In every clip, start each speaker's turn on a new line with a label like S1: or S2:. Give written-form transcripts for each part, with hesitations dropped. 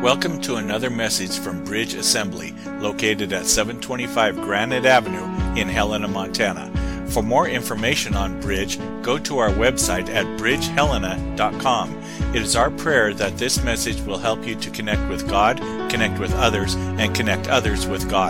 S1: Welcome to another message from Bridge Assembly, located at 725 Granite Avenue in Helena, Montana. For more information on Bridge, go to our website at bridgehelena.com. It is our prayer that this message will help you to connect with God, connect with others, and connect others with God.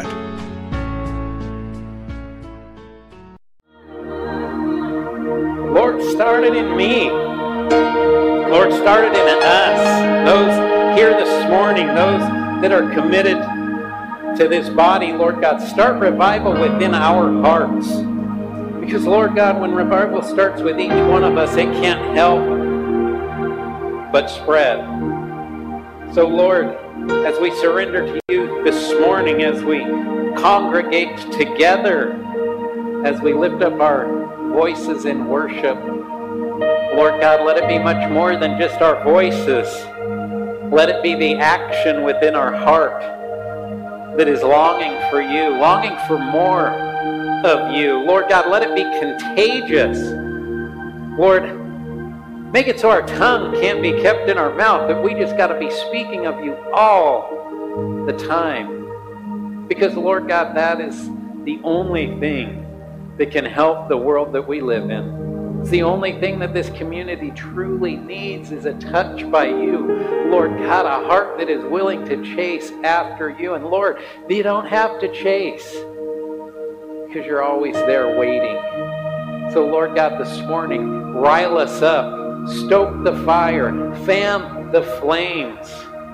S2: Lord started in me. Lord started in us. Those here this morning, those that are committed to this body, Lord God, start revival within our hearts. Because, Lord God, when revival starts with each one of us, it can't help but spread. So, Lord, as we surrender to you this morning, as we congregate together, as we lift up our voices in worship, Lord God, let it be much more than just our voices. Let it be the action within our heart that is longing for you, longing for more of you. Lord God, let it be contagious. Lord, make it so our tongue can't be kept in our mouth, but we just got to be speaking of you all the time. Because, Lord God, that is the only thing that can help the world that we live in. It's the only thing that this community truly needs is a touch by you. Lord God, a heart that is willing to chase after you. And Lord, you don't have to chase because you're always there waiting. So Lord God, this morning, rile us up, stoke the fire, fan the flames.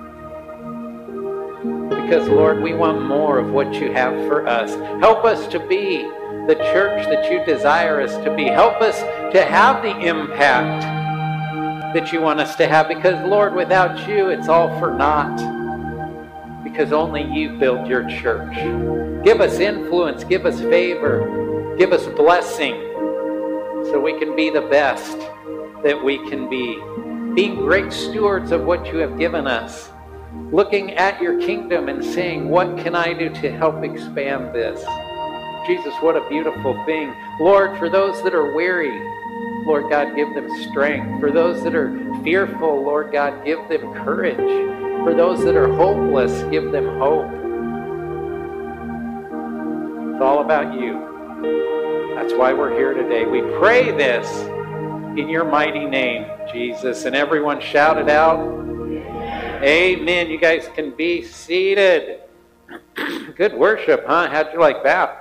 S2: Because Lord, we want more of what you have for us. Help us to be the church that you desire us to be. Help us to have the impact that you want us to have. Because, Lord, without you, it's all for naught. Because only you build your church. Give us influence. Give us favor. Give us blessing so we can be the best that we can be. Being great stewards of what you have given us. Looking at your kingdom and saying, what can I do to help expand this? Jesus, what a beautiful thing. Lord, for those that are weary, Lord God, give them strength. For those that are fearful, Lord God, give them courage. For those that are hopeless, give them hope. It's all about you. That's why we're here today. We pray this in your mighty name, Jesus. And everyone shouted out, Amen. Amen. You guys can be seated. Good worship, huh? How'd you like that?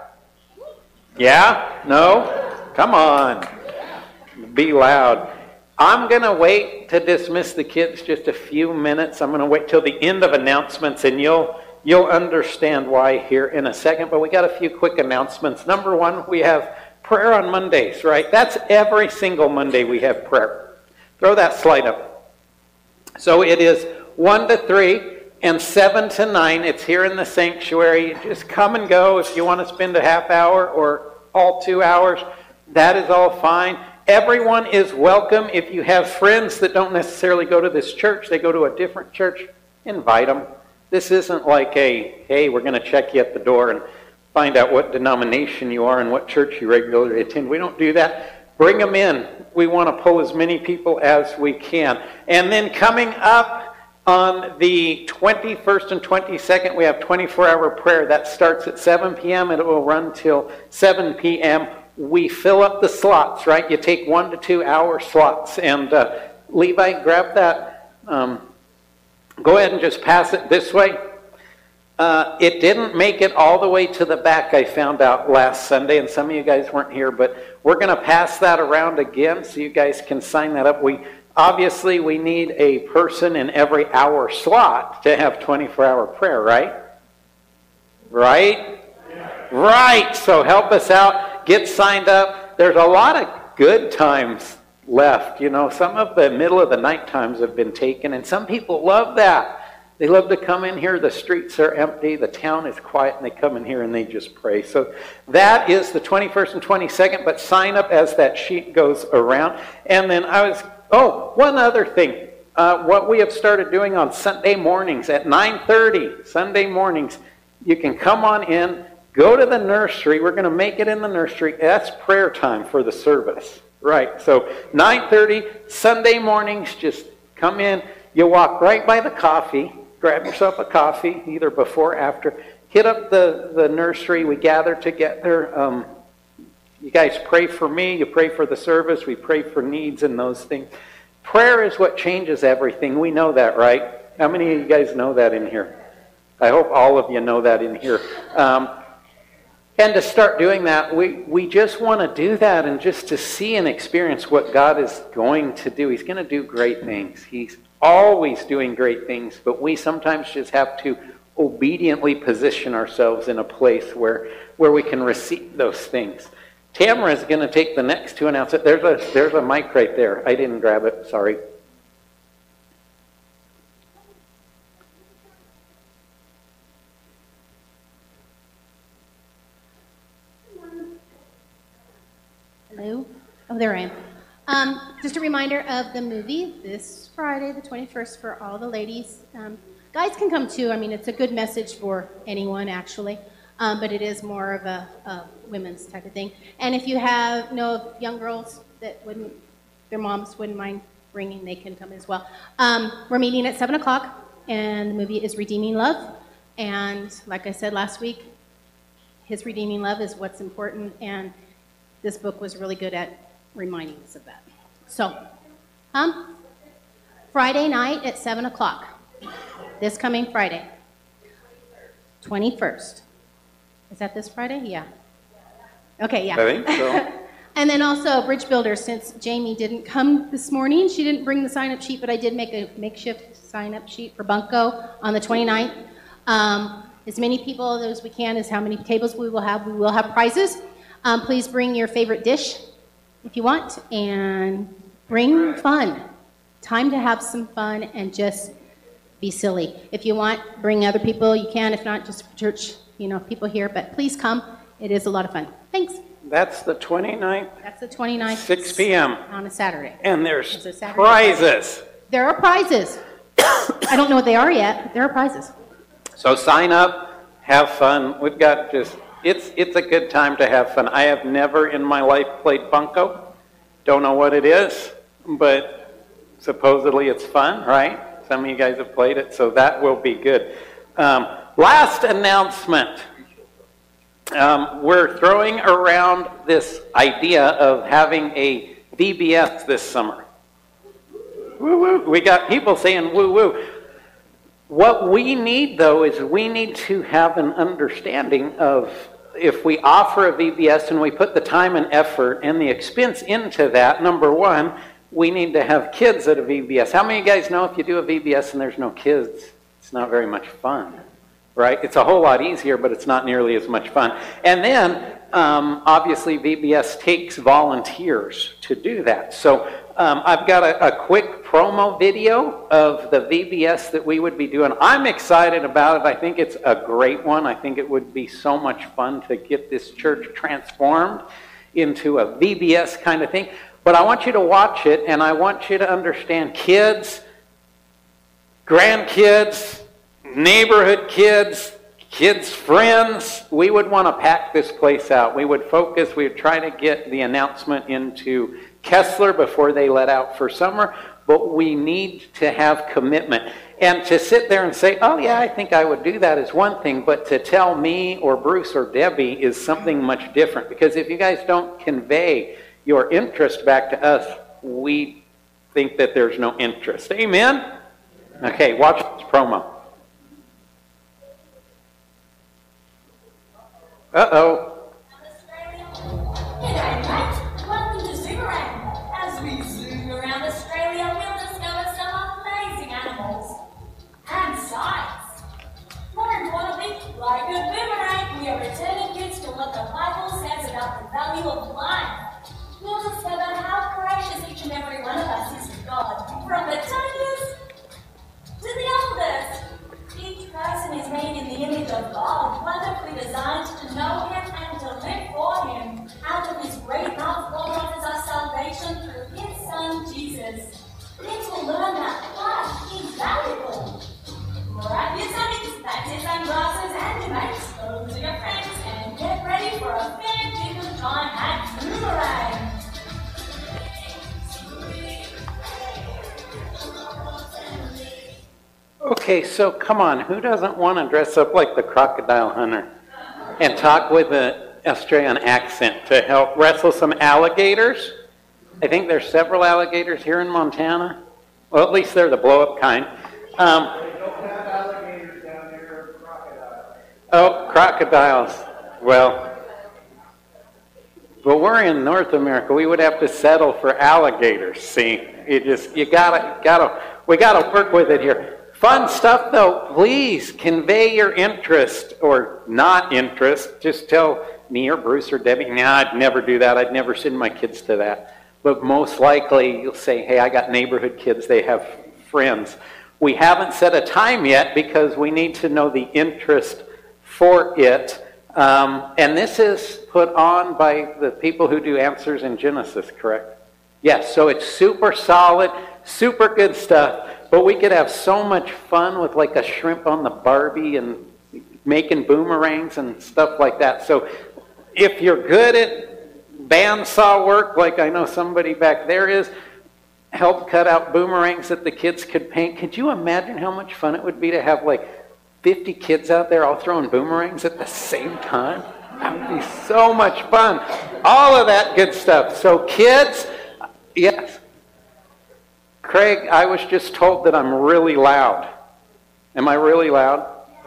S2: Yeah? No? Come on. Be loud. I'm going to wait to dismiss the kids just a few minutes. I'm going to wait till the end of announcements, and you'll understand why here in a second. But we got a few quick announcements. Number one, we have prayer on Mondays, right? That's every single Monday we have prayer. Throw that slide up. So it is 1 to 3. And 7 to 9, it's here in the sanctuary. Just come and go. If you want to spend a half hour or all 2 hours, that is all fine. Everyone is welcome. If you have friends that don't necessarily go to this church, they go to a different church, invite them. This isn't like hey, we're going to check you at the door and find out what denomination you are and what church you regularly attend. We don't do that. Bring them in. We want to pull as many people as we can. And then coming up, on the 21st and 22nd, we have 24-hour prayer. That starts at 7 p.m. and it will run till 7 p.m. We fill up the slots, right? You take 1 to 2 hour slots. And Levi, grab that. Go ahead and just pass it this way. It didn't make it all the way to the back, I found out last Sunday, and some of you guys weren't here, but we're going to pass that around again so you guys can sign that up. Obviously, we need a person in every hour slot to have 24-hour prayer, right? Right? Yeah. Right. So help us out. Get signed up. There's a lot of good times left. You know, some of the middle of the night times have been taken, and some people love that. They love to come in here. The streets are empty. The town is quiet, and they come in here and they just pray. So that is the 21st and 22nd, but sign up as that sheet goes around. And then one other thing. What we have started doing on Sunday mornings at 9:30, Sunday mornings, you can come on in, go to the nursery. We're going to make it in the nursery. That's prayer time for the service. Right, so 9:30, Sunday mornings, just come in. You walk right by the coffee. grab yourself a coffee, either before or after. Hit up the nursery. We gather together. You guys pray for me. You pray for the service. We pray for needs and those things. Prayer is what changes everything. We know that, right? How many of you guys know that in here? I hope all of you know that in here. And to start doing that, we just want to do that and just to see and experience what God is going to do. He's going to do great things. He's always doing great things, but we sometimes just have to obediently position ourselves in a place where we can receive those things. Tamara is going to take the next two announcements. There's a mic right there. I didn't grab it. Sorry.
S3: Hello. Oh, there I am. Just a reminder of the movie this Friday, the 21st, for all the ladies. Guys can come too. I mean, it's a good message for anyone, actually. But it is more of a women's type of thing. And if you know of young girls that their moms wouldn't mind bringing, they can come as well. We're meeting at 7 o'clock, and the movie is Redeeming Love. And like I said last week, his redeeming love is what's important, and this book was really good at reminding us of that. So, Friday night at 7 o'clock. This coming Friday. 21st. Is that this Friday? Yeah. Okay, yeah.
S2: I think so.
S3: And then also Bridge Builders, since Jamie didn't come this morning, she didn't bring the sign-up sheet, but I did make a makeshift sign-up sheet for Bunko on the 29th. As many people as we can is how many tables we will have. We will have prizes. Please bring your favorite dish if you want, and bring fun. Time to have some fun and just be silly. If you want, bring other people. You can. If not, just church, people here. But please come. It is a lot of fun. Thanks.
S2: That's the 29th.
S3: That's the 29th.
S2: 6 p.m.
S3: On a Saturday.
S2: And there's prizes.
S3: There are prizes. I don't know what they are yet, but there are prizes.
S2: So sign up, have fun. We've got it's a good time to have fun. I have never in my life played Bunko. Don't know what it is, but supposedly it's fun, right? Some of you guys have played it, so that will be good. Last announcement. We're throwing around this idea of having a VBS this summer. Woo woo. We got people saying woo woo. What we need, though, is we need to have an understanding of if we offer a VBS and we put the time and effort and the expense into that, number one, we need to have kids at a VBS. How many of you guys know if you do a VBS and there's no kids, it's not very much fun, right? It's a whole lot easier, but it's not nearly as much fun. And then, obviously, VBS takes volunteers to do that. So I've got a quick promo video of the VBS that we would be doing. I'm excited about it. I think it's a great one. I think it would be so much fun to get this church transformed into a VBS kind of thing. But I want you to watch it, and I want you to understand kids, grandkids, neighborhood kids, kids' friends. We would want to pack this place out. We would focus. We would try to get the announcement into Kessler before they let out for summer. But we need to have commitment. And to sit there and say, oh yeah, I think I would do that is one thing. But to tell me or Bruce or Debbie is something much different. Because if you guys don't convey your interest back to us, we think that there's no interest. Amen? Okay, watch this promo. Uh-oh.
S4: G'day, mate. Welcome to Zoomerang. As we zoom around Australia, we'll discover some amazing animals and sights. More importantly, like a boomerang, we are returning kids to what the Bible says about the value of life. We'll discover how gracious each and every one of us is to God, from the tiniest to the oldest. Each person is made in the image of God, wonderfully designed to know Him and to live for Him. Out of His great love, God offers us salvation through His Son, Jesus. Kids will learn that life is valuable. Grab your sunnies, pack your sunglasses and your mates, go to your friends, and get ready for a fair dinner time at Boomerang.
S2: Okay, so come on. Who doesn't want to dress up like the crocodile hunter and talk with an Australian accent to help wrestle some alligators? I think there's several alligators here in Montana. Well, at least they're the blow-up kind.
S5: They don't have alligators down there, crocodiles.
S2: Oh, crocodiles. Well, but we're in North America. We would have to settle for alligators. See, we gotta work with it here. Fun stuff, though. Please convey your interest or not interest. Just tell me or Bruce or Debbie. Nah, I'd never do that. I'd never send my kids to that. But most likely, you'll say, hey, I got neighborhood kids. They have friends. We haven't set a time yet because we need to know the interest for it. And this is put on by the people who do Answers in Genesis, correct? Yes, so it's super solid, super good stuff. But we could have so much fun with like a shrimp on the Barbie and making boomerangs and stuff like that. So if you're good at bandsaw work, like I know somebody back there is, help cut out boomerangs that the kids could paint. Could you imagine how much fun it would be to have like 50 kids out there all throwing boomerangs at the same time? That would be so much fun. All of that good stuff. So kids, yes. Craig, I was just told that I'm really loud. Am I really loud?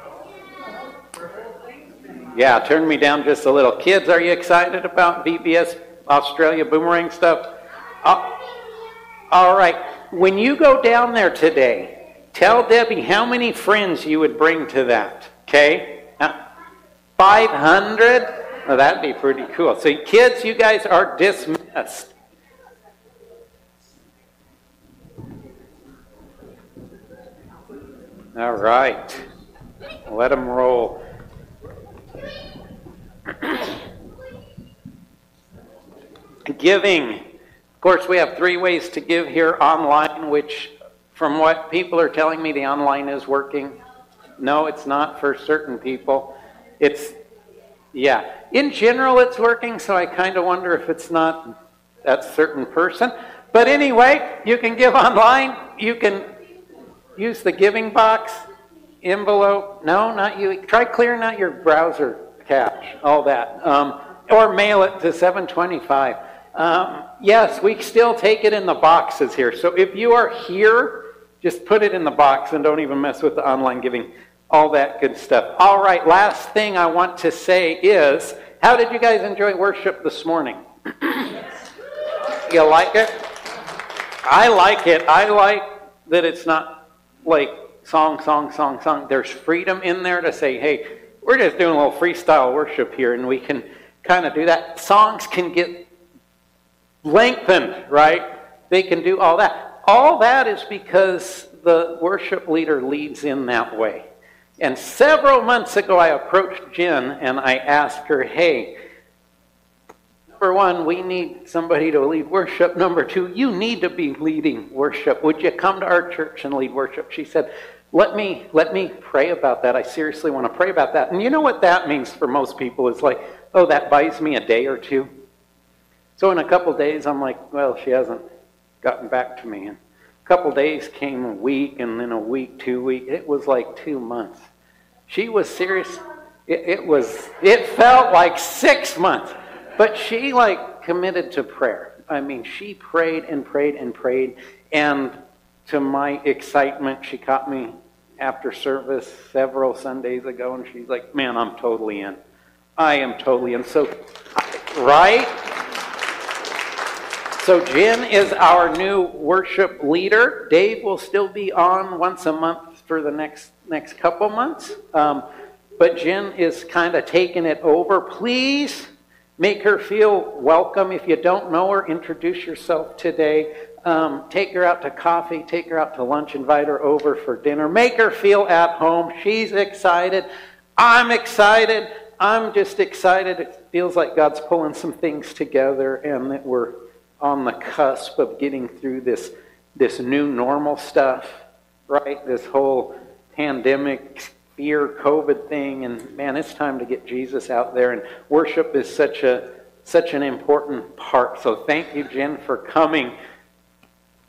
S2: Yeah, turn me down just a little. Kids, are you excited about VBS Australia boomerang stuff? All right. When you go down there today, tell Debbie how many friends you would bring to that. Okay? 500? Well, that'd be pretty cool. So kids, you guys are dismissed. All right. Let them roll. Giving. Of course, we have 3 ways to give here online, which from what people are telling me, the online is working. No, it's not for certain people. In general, it's working, so I kind of wonder if it's not that certain person. But anyway, you can give online. You can use the giving box, envelope. No, not you. Try clearing out your browser cache, all that. Or mail it to 725. Yes, we still take it in the boxes here. So if you are here, just put it in the box and don't even mess with the online giving. All that good stuff. All right, last thing I want to say is, how did you guys enjoy worship this morning? You like it? I like it. I like that it's not like song. There's freedom in there to say, hey, we're just doing a little freestyle worship here, and we can kind of do that. Songs can get lengthened, right? They can do all that. All that is because the worship leader leads in that way. And several months ago, I approached Jen and I asked her, hey, number 1, we need somebody to lead worship. Number 2, you need to be leading worship. Would you come to our church and lead worship? She said, let me pray about that. I seriously want to pray about that. And you know what that means for most people is like, oh, that buys me a day or 2. So in a couple days, I'm like, well, she hasn't gotten back to me. And a couple days came, a week, and then a week, 2 weeks. It was like 2 months. She was serious. It felt like 6 months. But she committed to prayer. I mean, she prayed and prayed and prayed. And to my excitement, she caught me after service several Sundays ago, and she's like, man, I'm totally in. I am totally in. So, right? So Jen is our new worship leader. Dave will still be on once a month for the next couple months. But Jen is kind of taking it over. Please make her feel welcome. If you don't know her, introduce yourself today. Take her out to coffee, take her out to lunch, invite her over for dinner. Make her feel at home. She's excited. I'm excited. I'm just excited. It feels like God's pulling some things together and that we're on the cusp of getting through this new normal stuff, right? This whole pandemic, fear, COVID thing. And man, it's time to get Jesus out there. And worship is such an important part. So thank you, Jen, for coming.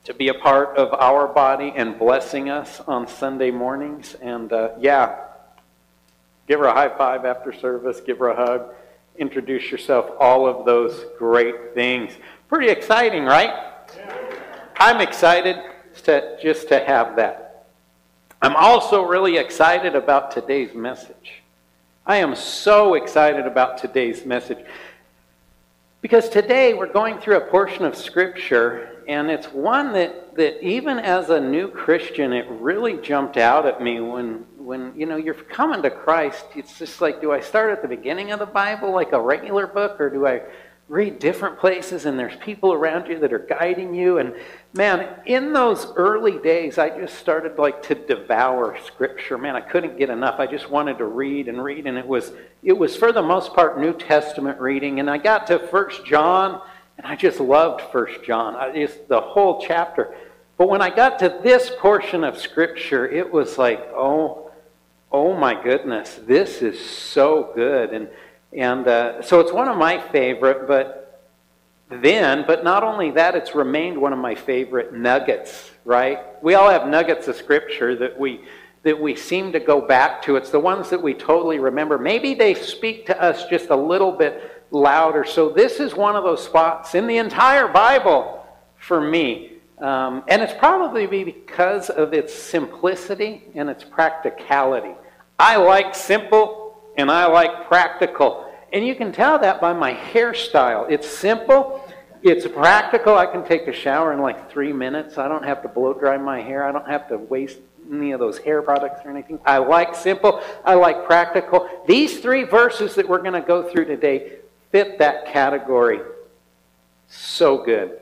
S2: to be a part of our body and blessing us on Sunday mornings. And give her a high five after service, give her a hug, introduce yourself, all of those great things. Pretty exciting, right? I'm excited just to have that. I'm also really excited about today's message. I am so excited about today's message because today we're going through a portion of Scripture, and it's one that even as a new Christian, it really jumped out at me when you're coming to Christ. It's just like, do I start at the beginning of the Bible like a regular book, or do I read different places and there's people around you that are guiding you? And man, in those early days, I just started to devour Scripture. Man, I couldn't get enough. I just wanted to read, and it was for the most part New Testament reading. And I got to 1 John, and I just loved 1 John. The whole chapter. But when I got to this portion of Scripture, it was like, oh my goodness, this is so good. And so it's one of my favorite, but not only that, it's remained one of my favorite nuggets, right? We all have nuggets of Scripture that we seem to go back to. It's the ones that we totally remember. Maybe they speak to us just a little bit louder. So this is one of those spots in the entire Bible for me. And it's probably because of its simplicity and its practicality. I like simple and I like practical. And you can tell that by my hairstyle. It's simple, it's practical. I can take a shower in 3 minutes. I don't have to blow dry my hair. I don't have to waste any of those hair products or anything. I like simple, I like practical. These 3 verses that we're going to go through today fit that category so good.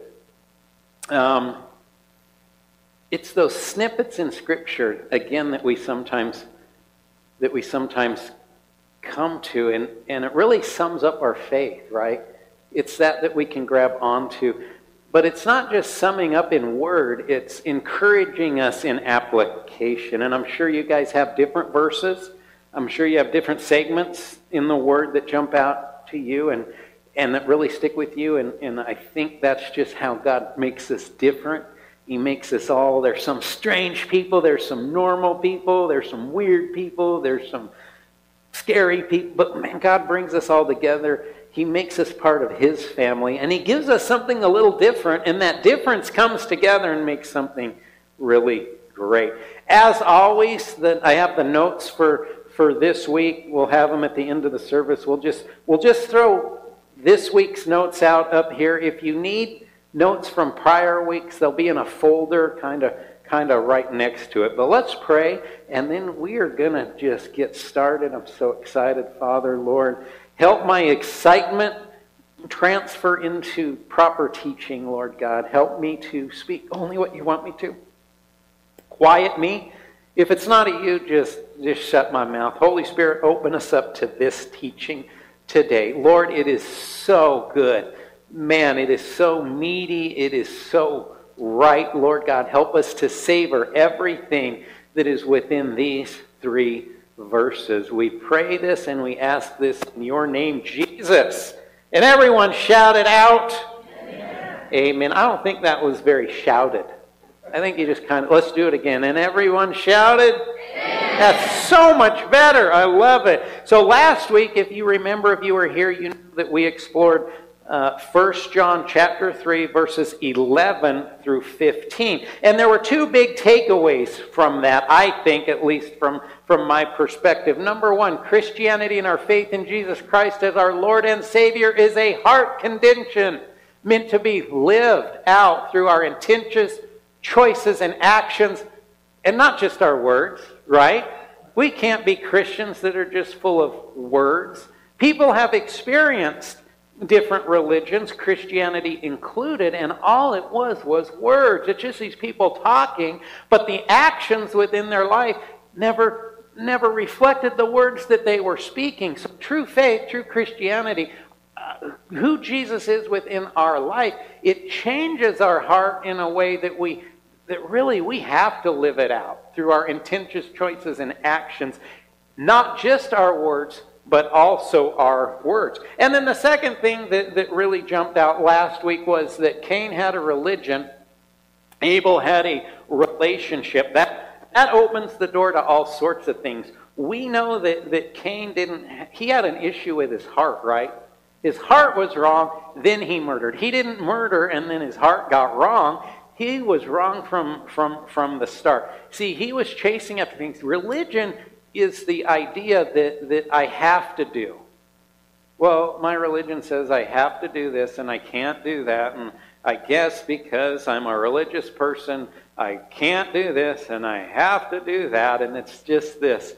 S2: It's those snippets in Scripture, again, that we sometimes come to, and it really sums up our faith, right? It's that we can grab onto. But it's not just summing up in word, it's encouraging us in application. And I'm sure you guys have different verses. I'm sure you have different segments in the word that jump out to you and that really stick with you. And I think that's just how God makes us different. He makes us all, there's some strange people, there's some normal people, there's some weird people, there's some scary people. But man, God brings us all together. He makes us part of His family, and He gives us something a little different, and that difference comes together and makes something really great. As always, I have the notes for this week. We'll have them at the end of the service. We'll just throw this week's notes out up here. If you need notes from prior weeks, they'll be in a folder kind of right next to it. But let's pray, and then we are going to just get started. I'm so excited. Father, Lord, help my excitement transfer into proper teaching, Lord God. Help me to speak only what you want me to. Quiet me. If it's not of you, just shut my mouth. Holy Spirit, open us up to this teaching today. Lord, it is so good. Man, it is so meaty. It is so right. Lord God, help us to savor everything that is within these 3 verses. We pray this and we ask this in your name, Jesus. And everyone shout it out. Amen. Amen. I don't think that was very shouted. I think you just let's do it again. And everyone shouted. Amen. That's so much better. I love it. So last week, if you remember, if you were here, you know that we explored 1 John chapter 3, verses 11 through 15. And there were 2 big takeaways from that, I think, at least from my perspective. Number 1, Christianity and our faith in Jesus Christ as our Lord and Savior is a heart condition meant to be lived out through our intentions, choices, and actions, and not just our words, right? We can't be Christians that are just full of words. People have experienced different religions, Christianity included, and all it was words. It's just these people talking, but the actions within their life never reflected the words that they were speaking. So true faith, true Christianity, who Jesus is within our life, it changes our heart in a way that really we have to live it out through our intentions, choices, and actions. Not just our words, but also our words. And then the second thing that really jumped out last week was that Cain had a religion Abel had a relationship. That opens the door to all sorts of things. We know that Cain he had an issue with his heart, right? His heart was wrong, then he murdered. He didn't murder and then his heart got wrong. He was wrong from the start. See, he was chasing after things. Religion is the idea that I have to do. Well, my religion says I have to do this and I can't do that. And I guess because I'm a religious person, I can't do this and I have to do that. And it's just this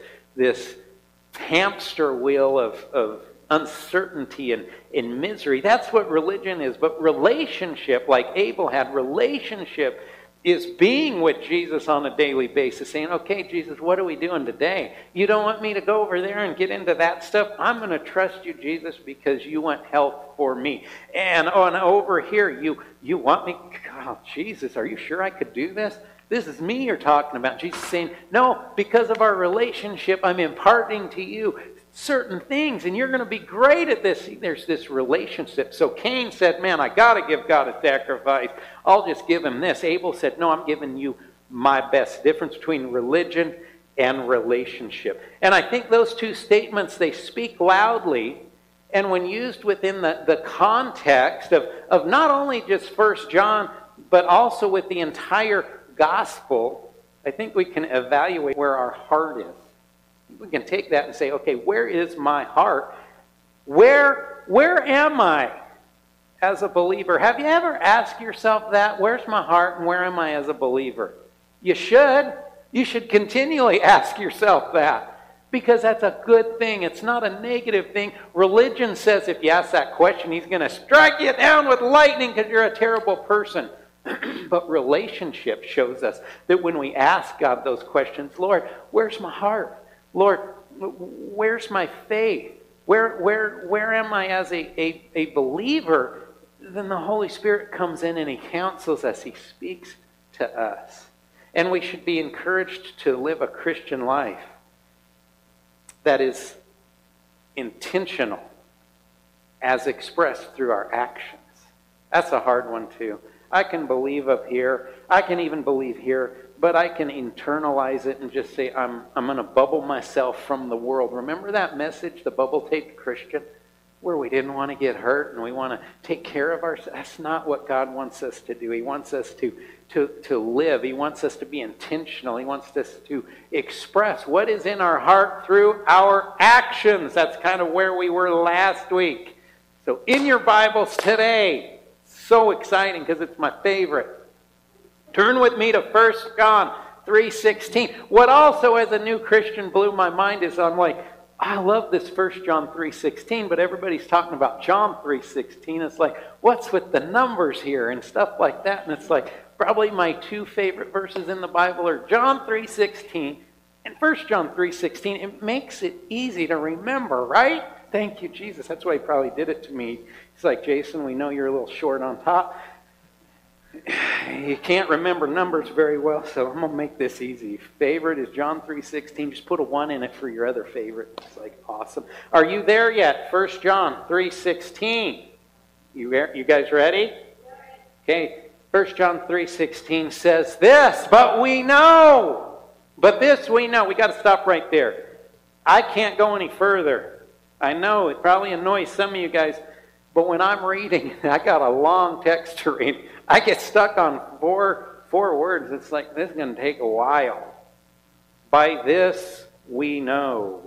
S2: hamster wheel of uncertainty and misery. That's what religion is. But relationship, like Abel had, relationship is being with Jesus on a daily basis, saying, okay, Jesus, what are we doing today? You don't want me to go over there and get into that stuff? I'm going to trust you, Jesus, because you want help for me. And over here, you want me? Oh, Jesus, are you sure I could do this? This is me you're talking about. Jesus is saying, no, because of our relationship, I'm imparting to you certain things, and you're going to be great at this. See, there's this relationship. So Cain said, man, I got to give God a sacrifice. I'll just give him this. Abel said, no, I'm giving you my best. Difference between religion and relationship. And I think those two statements, they speak loudly, and when used within the context of not only just 1 John, but also with the entire gospel, I think we can evaluate where our heart is. We can take that and say, okay, where is my heart? Where am I as a believer? Have you ever asked yourself that? Where's my heart and where am I as a believer? You should. You should continually ask yourself that, because that's a good thing. It's not a negative thing. Religion says if you ask that question, he's going to strike you down with lightning because you're a terrible person. But relationship shows us that when we ask God those questions, Lord, where's my heart? Lord, where's my faith? Where am I as a believer? Then the Holy Spirit comes in and He counsels us. He speaks to us. And we should be encouraged to live a Christian life that is intentional as expressed through our actions. That's a hard one too. I can believe up here. I can even believe here. But I can internalize it and just say, I'm going to bubble myself from the world. Remember that message, the bubble-taped Christian, where we didn't want to get hurt and we want to take care of ourselves? That's not what God wants us to do. He wants us to live. He wants us to be intentional. He wants us to express what is in our heart through our actions. That's kind of where we were last week. So in your Bibles today, so exciting because it's my favorite. Turn with me to 1 John 3:16. What also as a new Christian blew my mind is I'm like, I love this 1 John 3:16, but everybody's talking about John 3:16. It's like, what's with the numbers here and stuff like that? And it's like, probably my two favorite verses in the Bible are John 3:16 and 1 John 3:16. It makes it easy to remember, right? Thank you, Jesus. That's why He probably did it to me. He's like, Jason, we know you're a little short on top. You can't remember numbers very well, so I'm going to make this easy. Favorite is John 3:16. Just put a 1 in it for your other favorite. It's like awesome. Are you there yet? 1 John 3:16. You guys ready? Okay. 1 John 3:16 says this, but we know. But this we know. We got to stop right there. I can't go any further. I know it probably annoys some of you guys, but when I'm reading, I got a long text to read. I get stuck on four words. It's like, this is going to take a while. By this we know.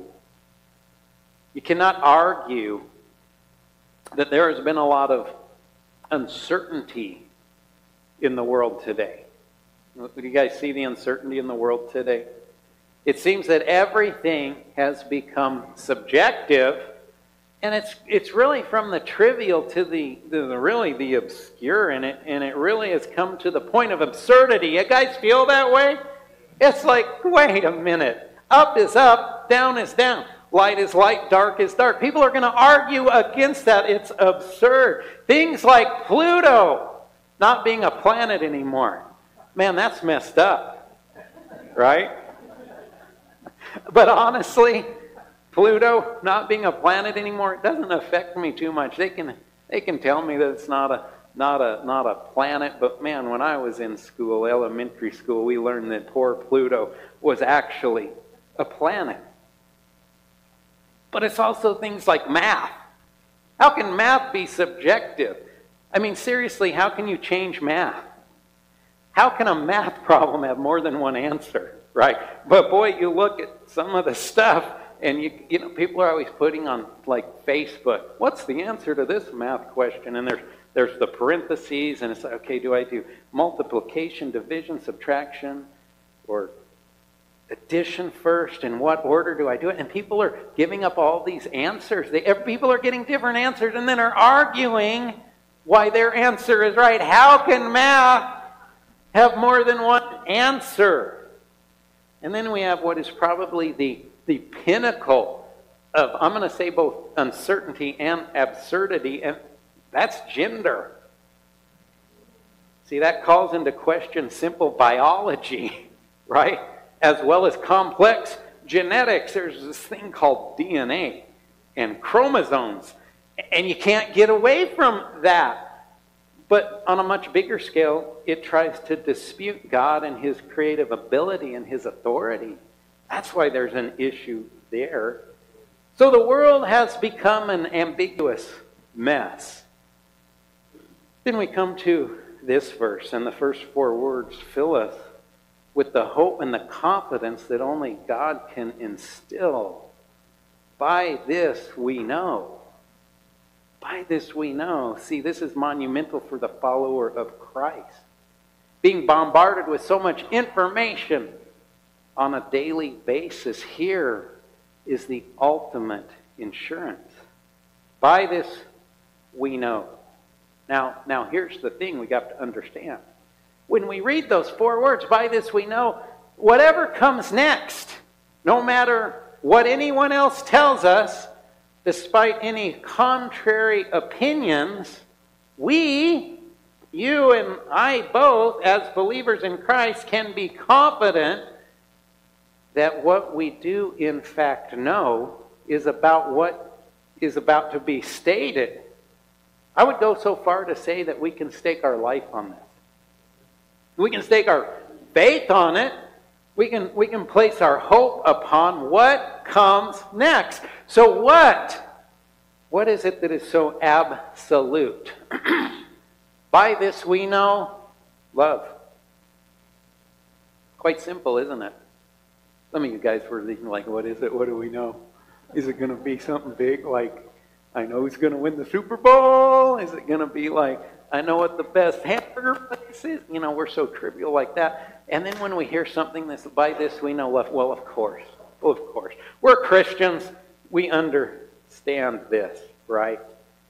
S2: You cannot argue that there has been a lot of uncertainty in the world today. Do you guys see the uncertainty in the world today? It seems that everything has become subjective. And it's really from the trivial to the really the obscure in it, and it really has come to the point of absurdity. You guys feel that way? It's like, wait a minute. Up is up, down is down. Light is light, dark is dark. People are going to argue against that. It's absurd. Things like Pluto not being a planet anymore. Man, that's messed up. Right? But honestly, Pluto not being a planet anymore, it doesn't affect me too much. They can tell me that it's not not a planet. But man, when I was in school, elementary school, we learned that poor Pluto was actually a planet. But it's also things like math. How can math be subjective? I mean, seriously, how can you change math? How can a math problem have more than one answer, right? But boy, you look at some of the stuff, and you know, people are always putting on like Facebook, what's the answer to this math question? And there's the parentheses, and it's like, okay, do I do multiplication, division, subtraction, or addition first? In what order do I do it? And people are giving up all these answers. People are getting different answers and then are arguing why their answer is right. How can math have more than one answer? And then we have what is probably the pinnacle of, I'm going to say, both uncertainty and absurdity, and that's gender. See, that calls into question simple biology, right? As well as complex genetics. There's this thing called DNA and chromosomes, and you can't get away from that. But on a much bigger scale, it tries to dispute God and His creative ability and His authority. That's why there's an issue there. So the world has become an ambiguous mess. Then we come to this verse, and the first 4 words fill us with the hope and the confidence that only God can instill. By this we know. By this we know. See, this is monumental for the follower of Christ. Being bombarded with so much information on a daily basis, here is the ultimate insurance. By this we know. Now here's the thing we got to understand. When we read those 4 words, by this we know, whatever comes next, no matter what anyone else tells us, despite any contrary opinions, we, you and I both, as believers in Christ, can be confident that what we do in fact know is about what is about to be stated. I would go so far to say that we can stake our life on this. We can stake our faith on it. We can place our hope upon what comes next. So what is it that is so absolute? By this we know love. Quite simple, isn't it? Some of you guys were thinking like, what is it? What do we know? Is it going to be something big like, I know who's going to win the Super Bowl? Is it going to be like, I know what the best hamburger place is? You know, we're so trivial like that. And then when we hear something that's by this we know love, well, of course. Well, of course. We're Christians. We understand this, right?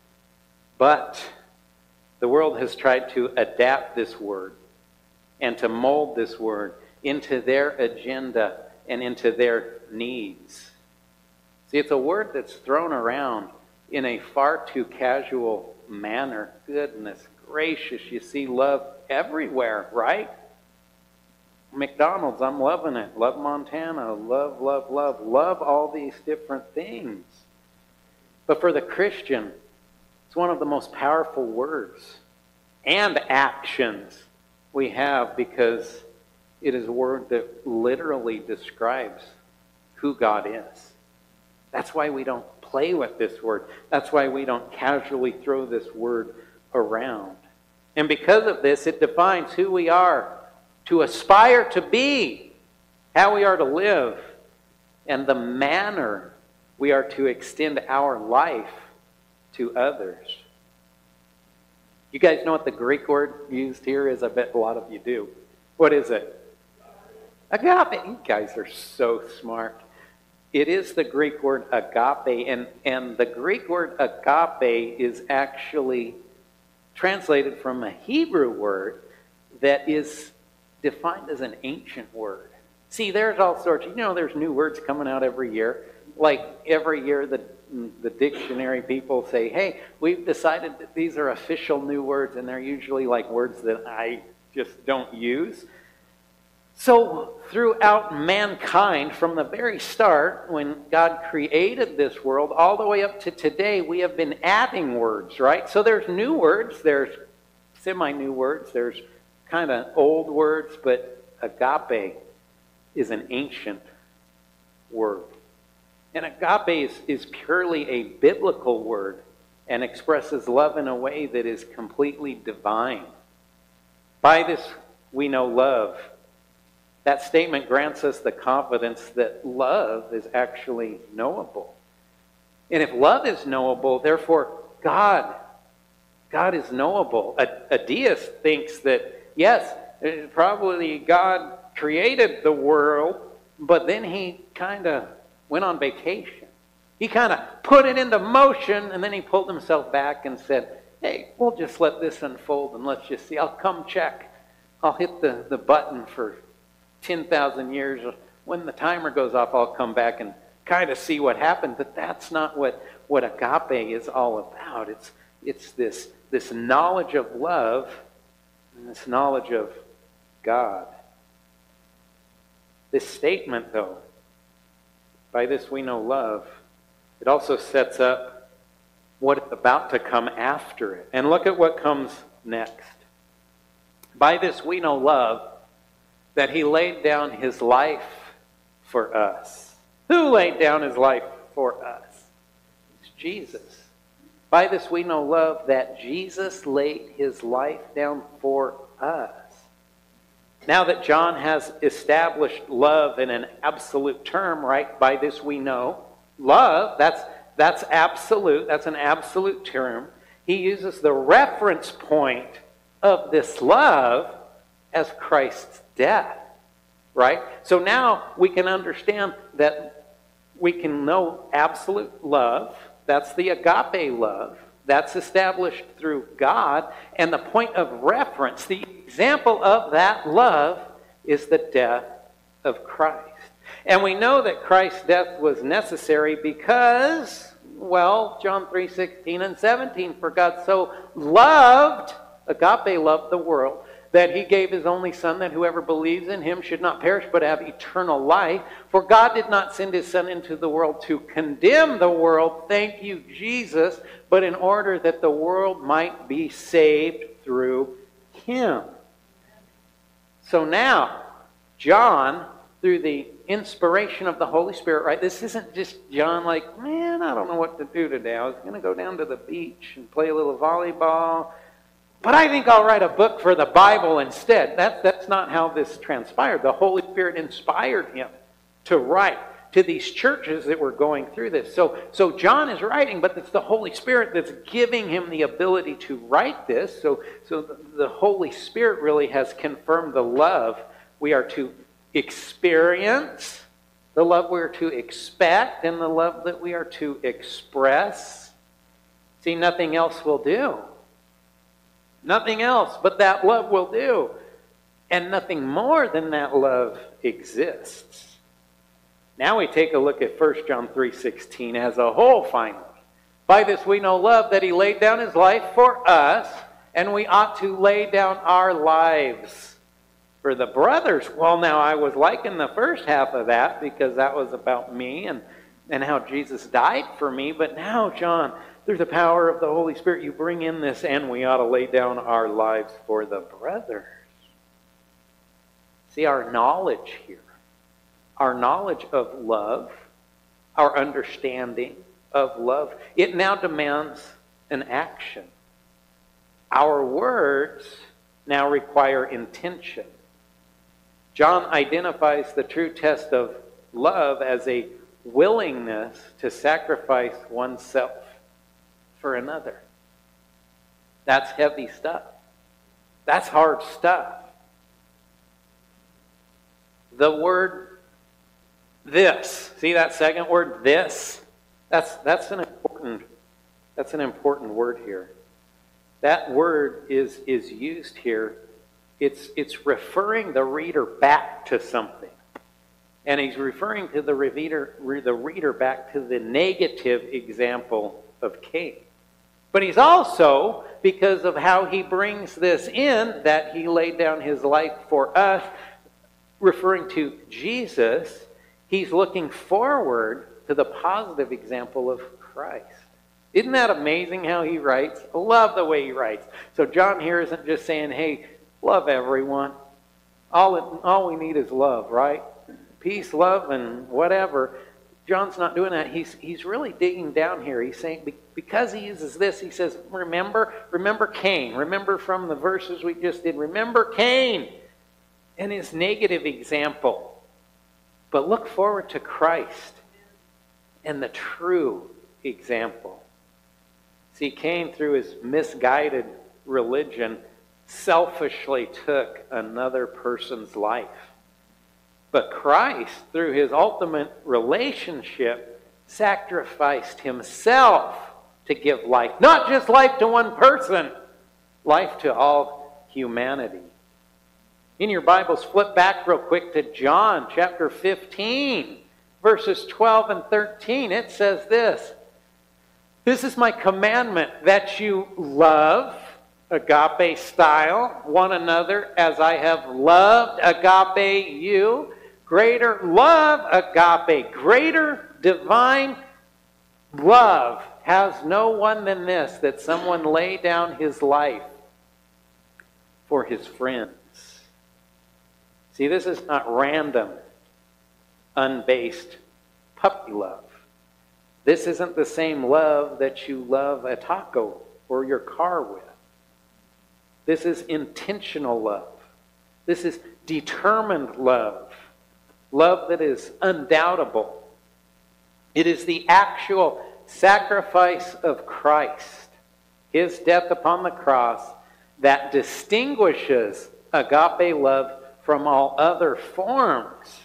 S2: But the world has tried to adapt this word and to mold this word into their agenda and into their needs. See, it's a word that's thrown around in a far too casual manner. Goodness gracious, you see love everywhere, right? McDonald's, I'm loving it. Love Montana, love all these different things. But for the Christian, it's one of the most powerful words and actions we have, because it is a word that literally describes who God is. That's why we don't play with this word. That's why we don't casually throw this word around. And because of this, it defines who we are to aspire to be, how we are to live, and the manner we are to extend our life to others. You guys know what the Greek word used here is? I bet a lot of you do. What is it? Agape. You guys are so smart. It is the Greek word agape, and the Greek word agape is actually translated from a Hebrew word that is defined as an ancient word. See, there's all sorts. You know, there's new words coming out every year. Like every year, the dictionary people say, hey, we've decided that these are official new words, and they're usually like words that I just don't use. So throughout mankind, from the very start, when God created this world, all the way up to today, we have been adding words, right? So there's new words, there's semi-new words. There's kind of old words, but agape is an ancient word. And agape is purely a biblical word and expresses love in a way that is completely divine. By this we know love. That statement grants us the confidence that love is actually knowable. And if love is knowable, therefore God is knowable. A deist thinks that, yes, probably God created the world, but then he kind of went on vacation. He kind of put it into motion, and then he pulled himself back and said, hey, we'll just let this unfold, and let's just see. I'll come check. I'll hit the button for 10,000 years. When the timer goes off, I'll come back and kind of see what happened. But that's not what agape is all about. It's this knowledge of love and this knowledge of God. This statement, though, by this we know love, it also sets up what is about to come after it. And look at what comes next. By this we know love, that he laid down his life for us. Who laid down his life for us? It's Jesus. By this we know love, that Jesus laid his life down for us. Now that John has established love in an absolute term, right? By this we know love, that's absolute. That's an absolute term. He uses the reference point of this love as Christ's death, right? So now we can understand that we can know absolute love. That's the agape love. That's established through God. And the point of reference, the example of that love, is the death of Christ. And we know that Christ's death was necessary because, well, John 3:16 and 17, for God so loved, agape loved the world, that he gave his only Son, that whoever believes in him should not perish but have eternal life. For God did not send his Son into the world to condemn the world, thank you, Jesus, but in order that the world might be saved through him. So now, John, through the inspiration of the Holy Spirit, right? This isn't just John like, man, I don't know what to do today. I was going to go down to the beach and play a little volleyball, but I think I'll write a book for the Bible instead. That's not how this transpired. The Holy Spirit inspired him to write to these churches that were going through this. So John is writing, but it's the Holy Spirit that's giving him the ability to write this. So the Holy Spirit really has confirmed the love we are to experience, the love we are to expect, and the love that we are to express. See, nothing else will do. Nothing else but that love will do. And nothing more than that love exists. Now we take a look at 1 John 3:16 as a whole finally. By this we know love, that he laid down his life for us, and we ought to lay down our lives for the brothers. Well, now I was liking the first half of that because that was about me and how Jesus died for me. But now, John, through the power of the Holy Spirit, you bring in this, and we ought to lay down our lives for the brothers. See, our knowledge here, our knowledge of love, our understanding of love, it now demands an action. Our words now require intention. John identifies the true test of love as a willingness to sacrifice oneself for another. That's heavy stuff. That's hard stuff. The word this, see that second word, this? That's an important word here. That word is used here. It's referring the reader back to something. And he's referring to the reader back to the negative example of Cain. But he's also, because of how he brings this in, that he laid down his life for us, referring to Jesus, he's looking forward to the positive example of Christ. Isn't that amazing how he writes? I love the way he writes. So John here isn't just saying, hey, love everyone. All we need is love, right? Peace, love, and whatever. John's not doing that. He's really digging down here. He's saying, because he uses this, he says, remember Cain. Remember from the verses we just did. Remember Cain and his negative example. But look forward to Christ and the true example. See, Cain, through his misguided religion, selfishly took another person's life. But Christ, through his ultimate relationship, sacrificed himself to give life. Not just life to one person, life to all humanity. In your Bibles, flip back real quick to John chapter 15, verses 12 and 13. It says this, "This is my commandment, that you love," agape style, "one another as I have loved," agape, you. Greater love, agape, greater divine love has no one than this, that someone lay down his life for his friends. See, this is not random, unbased puppy love. This isn't the same love that you love a taco or your car with. This is intentional love. This is determined love. Love that is undoubtable. It is the actual sacrifice of Christ, his death upon the cross, that distinguishes agape love from all other forms.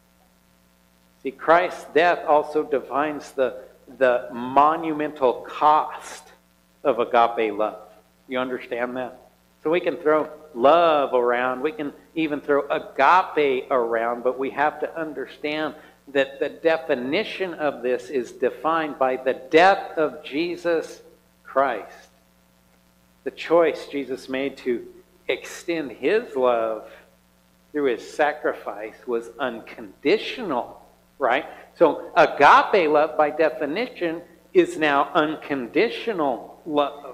S2: See, Christ's death also defines the monumental cost of agape love. You understand that? So we can throw love around, we can even throw agape around, but we have to understand that the definition of this is defined by the death of Jesus Christ. The choice Jesus made to extend his love through his sacrifice was unconditional, right? So agape love, by definition, is now unconditional love.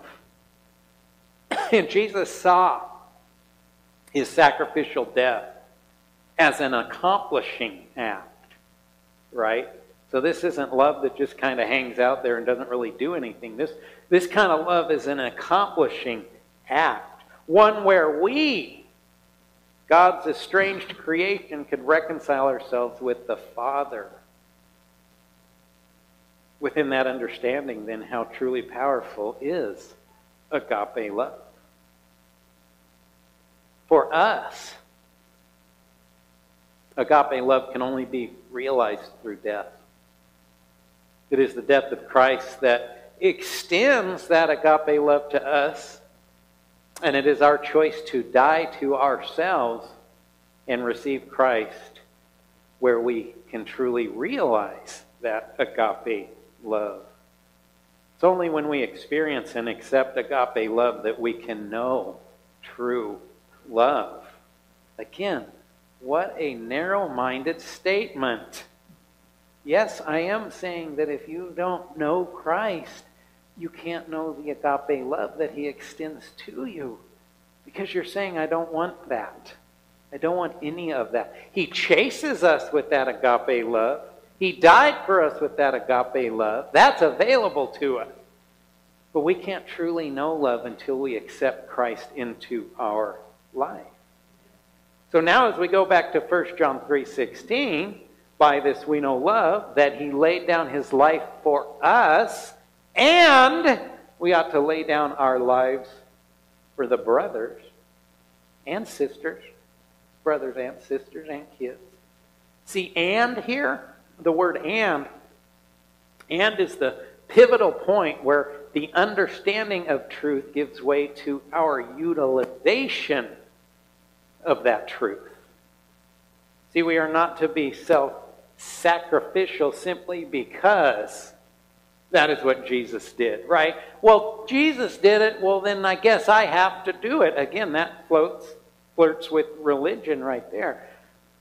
S2: And Jesus saw his sacrificial death as an accomplishing act, right? So this isn't love that just kind of hangs out there and doesn't really do anything. This kind of love is an accomplishing act. One where we, God's estranged creation, could reconcile ourselves with the Father. Within that understanding, then, how truly powerful is agape love. For us, agape love can only be realized through death. It is the death of Christ that extends that agape love to us, and it is our choice to die to ourselves and receive Christ, where we can truly realize that agape love. It's only when we experience and accept agape love that we can know true love. Again, what a narrow-minded statement. Yes, I am saying that if you don't know Christ, you can't know the agape love that he extends to you. Because you're saying, I don't want that. I don't want any of that. He chases us with that agape love. He died for us with that agape love. That's available to us. But we can't truly know love until we accept Christ into our life. So now as we go back to 1 John 3:16, by this we know love, that he laid down his life for us, and we ought to lay down our lives for the brothers and sisters, brothers and sisters and kids. See, and here, the word and is the pivotal point where the understanding of truth gives way to our utilization of that truth. See, we are not to be self-sacrificial simply because that is what Jesus did, right? Well, Jesus did it, well then I guess I have to do it. Again, that flirts with religion right there.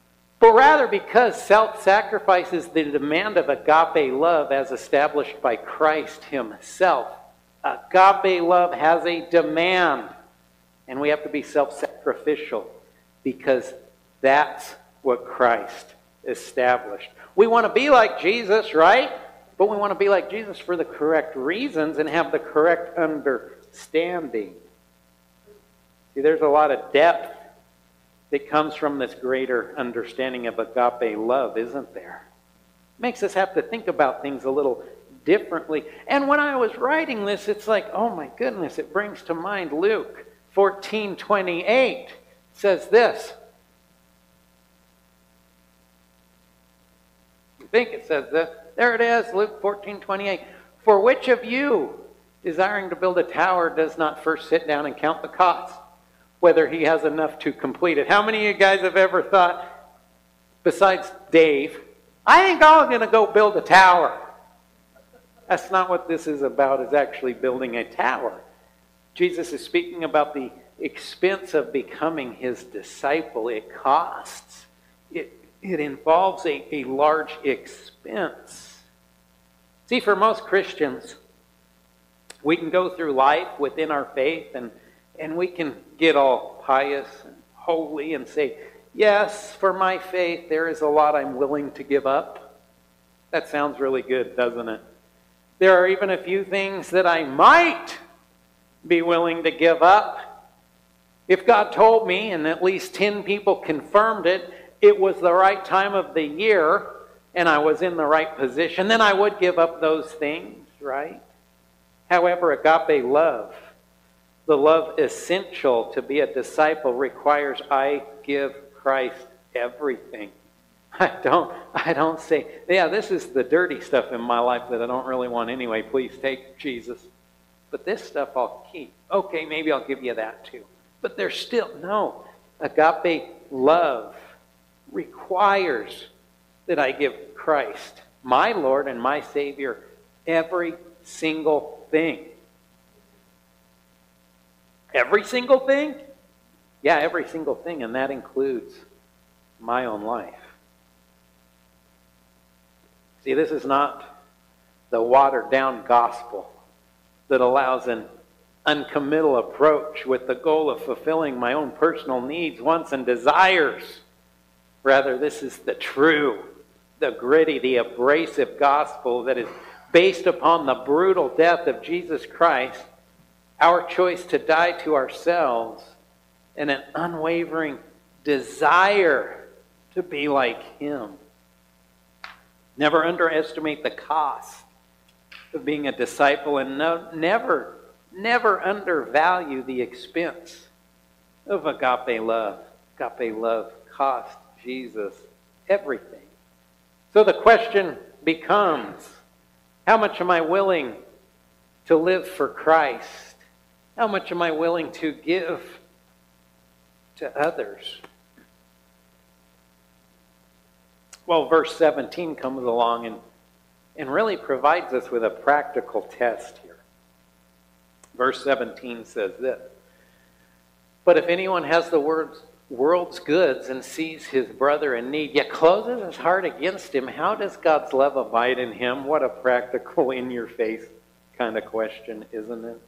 S2: but rather because self-sacrifice is the demand of agape love as established by Christ himself. Agape love has a demand, and we have to be self-sacrificial because that's what Christ established. We want to be like Jesus, right? But we want to be like Jesus for the correct reasons and have the correct understanding. See, there's a lot of depth that comes from this greater understanding of agape love, isn't there? It makes us have to think about things a little differently. And when I was writing this, it's like, oh my goodness, it brings to mind Luke 14:28. It says this. You think it says this? There it is, Luke 14:28. For which of you, desiring to build a tower, does not first sit down and count the cost, whether he has enough to complete it? How many of you guys have ever thought, besides Dave, I think I'm going to go build a tower? That's not what this is about, is actually building a tower. Jesus is speaking about the expense of becoming his disciple. It costs. It involves a large expense. See, for most Christians, we can go through life within our faith and we can get all pious and holy and say, yes, for my faith, there is a lot I'm willing to give up. That sounds really good, doesn't it? There are even a few things that I might be willing to give up. If God told me, and at least 10 people confirmed it, it was the right time of the year, and I was in the right position, then I would give up those things, right? However, agape love, the love essential to be a disciple, requires I give Christ everything. I don't say, yeah, this is the dirty stuff in my life that I don't really want anyway. Please take Jesus. But this stuff I'll keep. Okay, maybe I'll give you that too. But there's still, no. Agape love requires that I give Christ, my Lord and my Savior, every single thing. Every single thing? Yeah, every single thing, and that includes my own life. See, this is not the watered-down gospel that allows an uncommittal approach with the goal of fulfilling my own personal needs, wants, and desires. Rather, this is the true, the gritty, the abrasive gospel that is based upon the brutal death of Jesus Christ, our choice to die to ourselves, and an unwavering desire to be like him. Never underestimate the cost of being a disciple, and never undervalue the expense of agape love. Agape love cost Jesus everything. So the question becomes, how much am I willing to live for Christ? How much am I willing to give to others? Well, verse 17 comes along and really provides us with a practical test here. Verse 17 says this, but if anyone has the world's goods and sees his brother in need, yet closes his heart against him, how does God's love abide in him? What a practical, in-your-face kind of question, isn't it?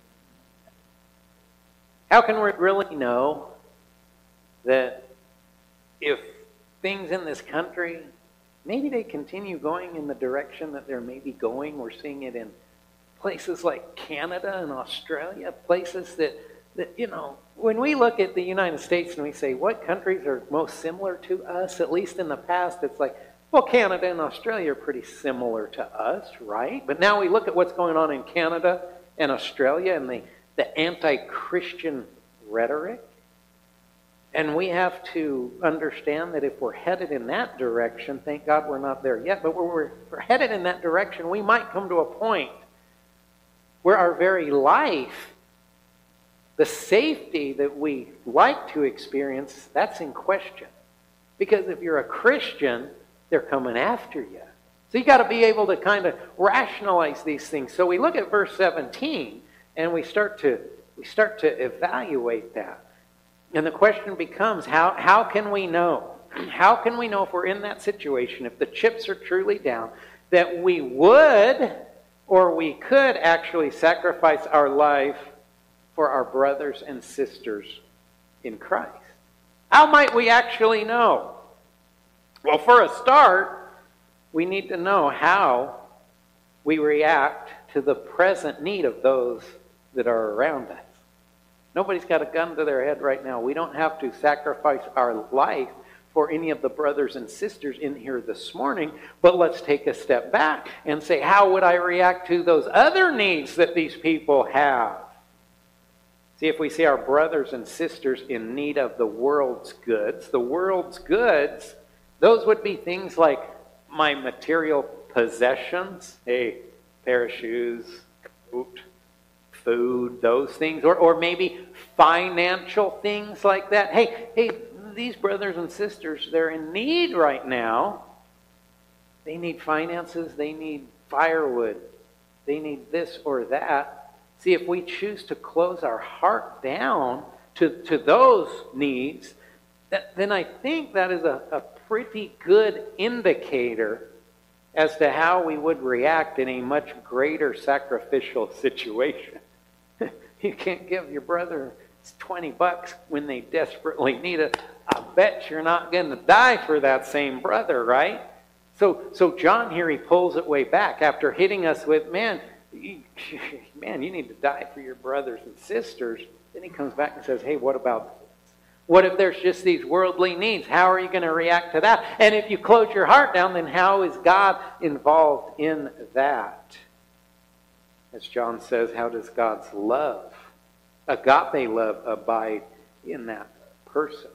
S2: How can we really know that if things in this country, maybe they continue going in the direction that they're maybe going? We're seeing it in places like Canada and Australia, places that you know, when we look at the United States and we say, what countries are most similar to us, at least in the past, it's like, well, Canada and Australia are pretty similar to us, right? But now we look at what's going on in Canada and Australia and the anti-Christian rhetoric. And we have to understand that if we're headed in that direction, thank God we're not there yet, but when we're headed in that direction, we might come to a point where our very life, the safety that we like to experience, that's in question. Because if you're a Christian, they're coming after you. So you got to be able to kind of rationalize these things. So we look at verse 17 and we start to evaluate that. And the question becomes, how can we know? How can we know if we're in that situation, if the chips are truly down, that we would or we could actually sacrifice our life for our brothers and sisters in Christ? How might we actually know? Well, for a start, we need to know how we react to the present need of those that are around us. Nobody's got a gun to their head right now. We don't have to sacrifice our life for any of the brothers and sisters in here this morning, but let's take a step back and say, how would I react to those other needs that these people have? See, if we see our brothers and sisters in need of the world's goods, those would be things like my material possessions, a pair of shoes, coat, food, those things, or maybe financial things like that. Hey, these brothers and sisters, they're in need right now. They need finances, they need firewood, they need this or that. See, if we choose to close our heart down to those needs, then I think that is a pretty good indicator as to how we would react in a much greater sacrificial situation. You can't give your brother $20 when they desperately need it. I bet you're not going to die for that same brother, right? So John here, he pulls it way back after hitting us with, man, you need to die for your brothers and sisters. Then he comes back and says, hey, what about this? What if there's just these worldly needs? How are you going to react to that? And if you close your heart down, then how is God involved in that? As John says, how does God's love, agape love, abide in that person?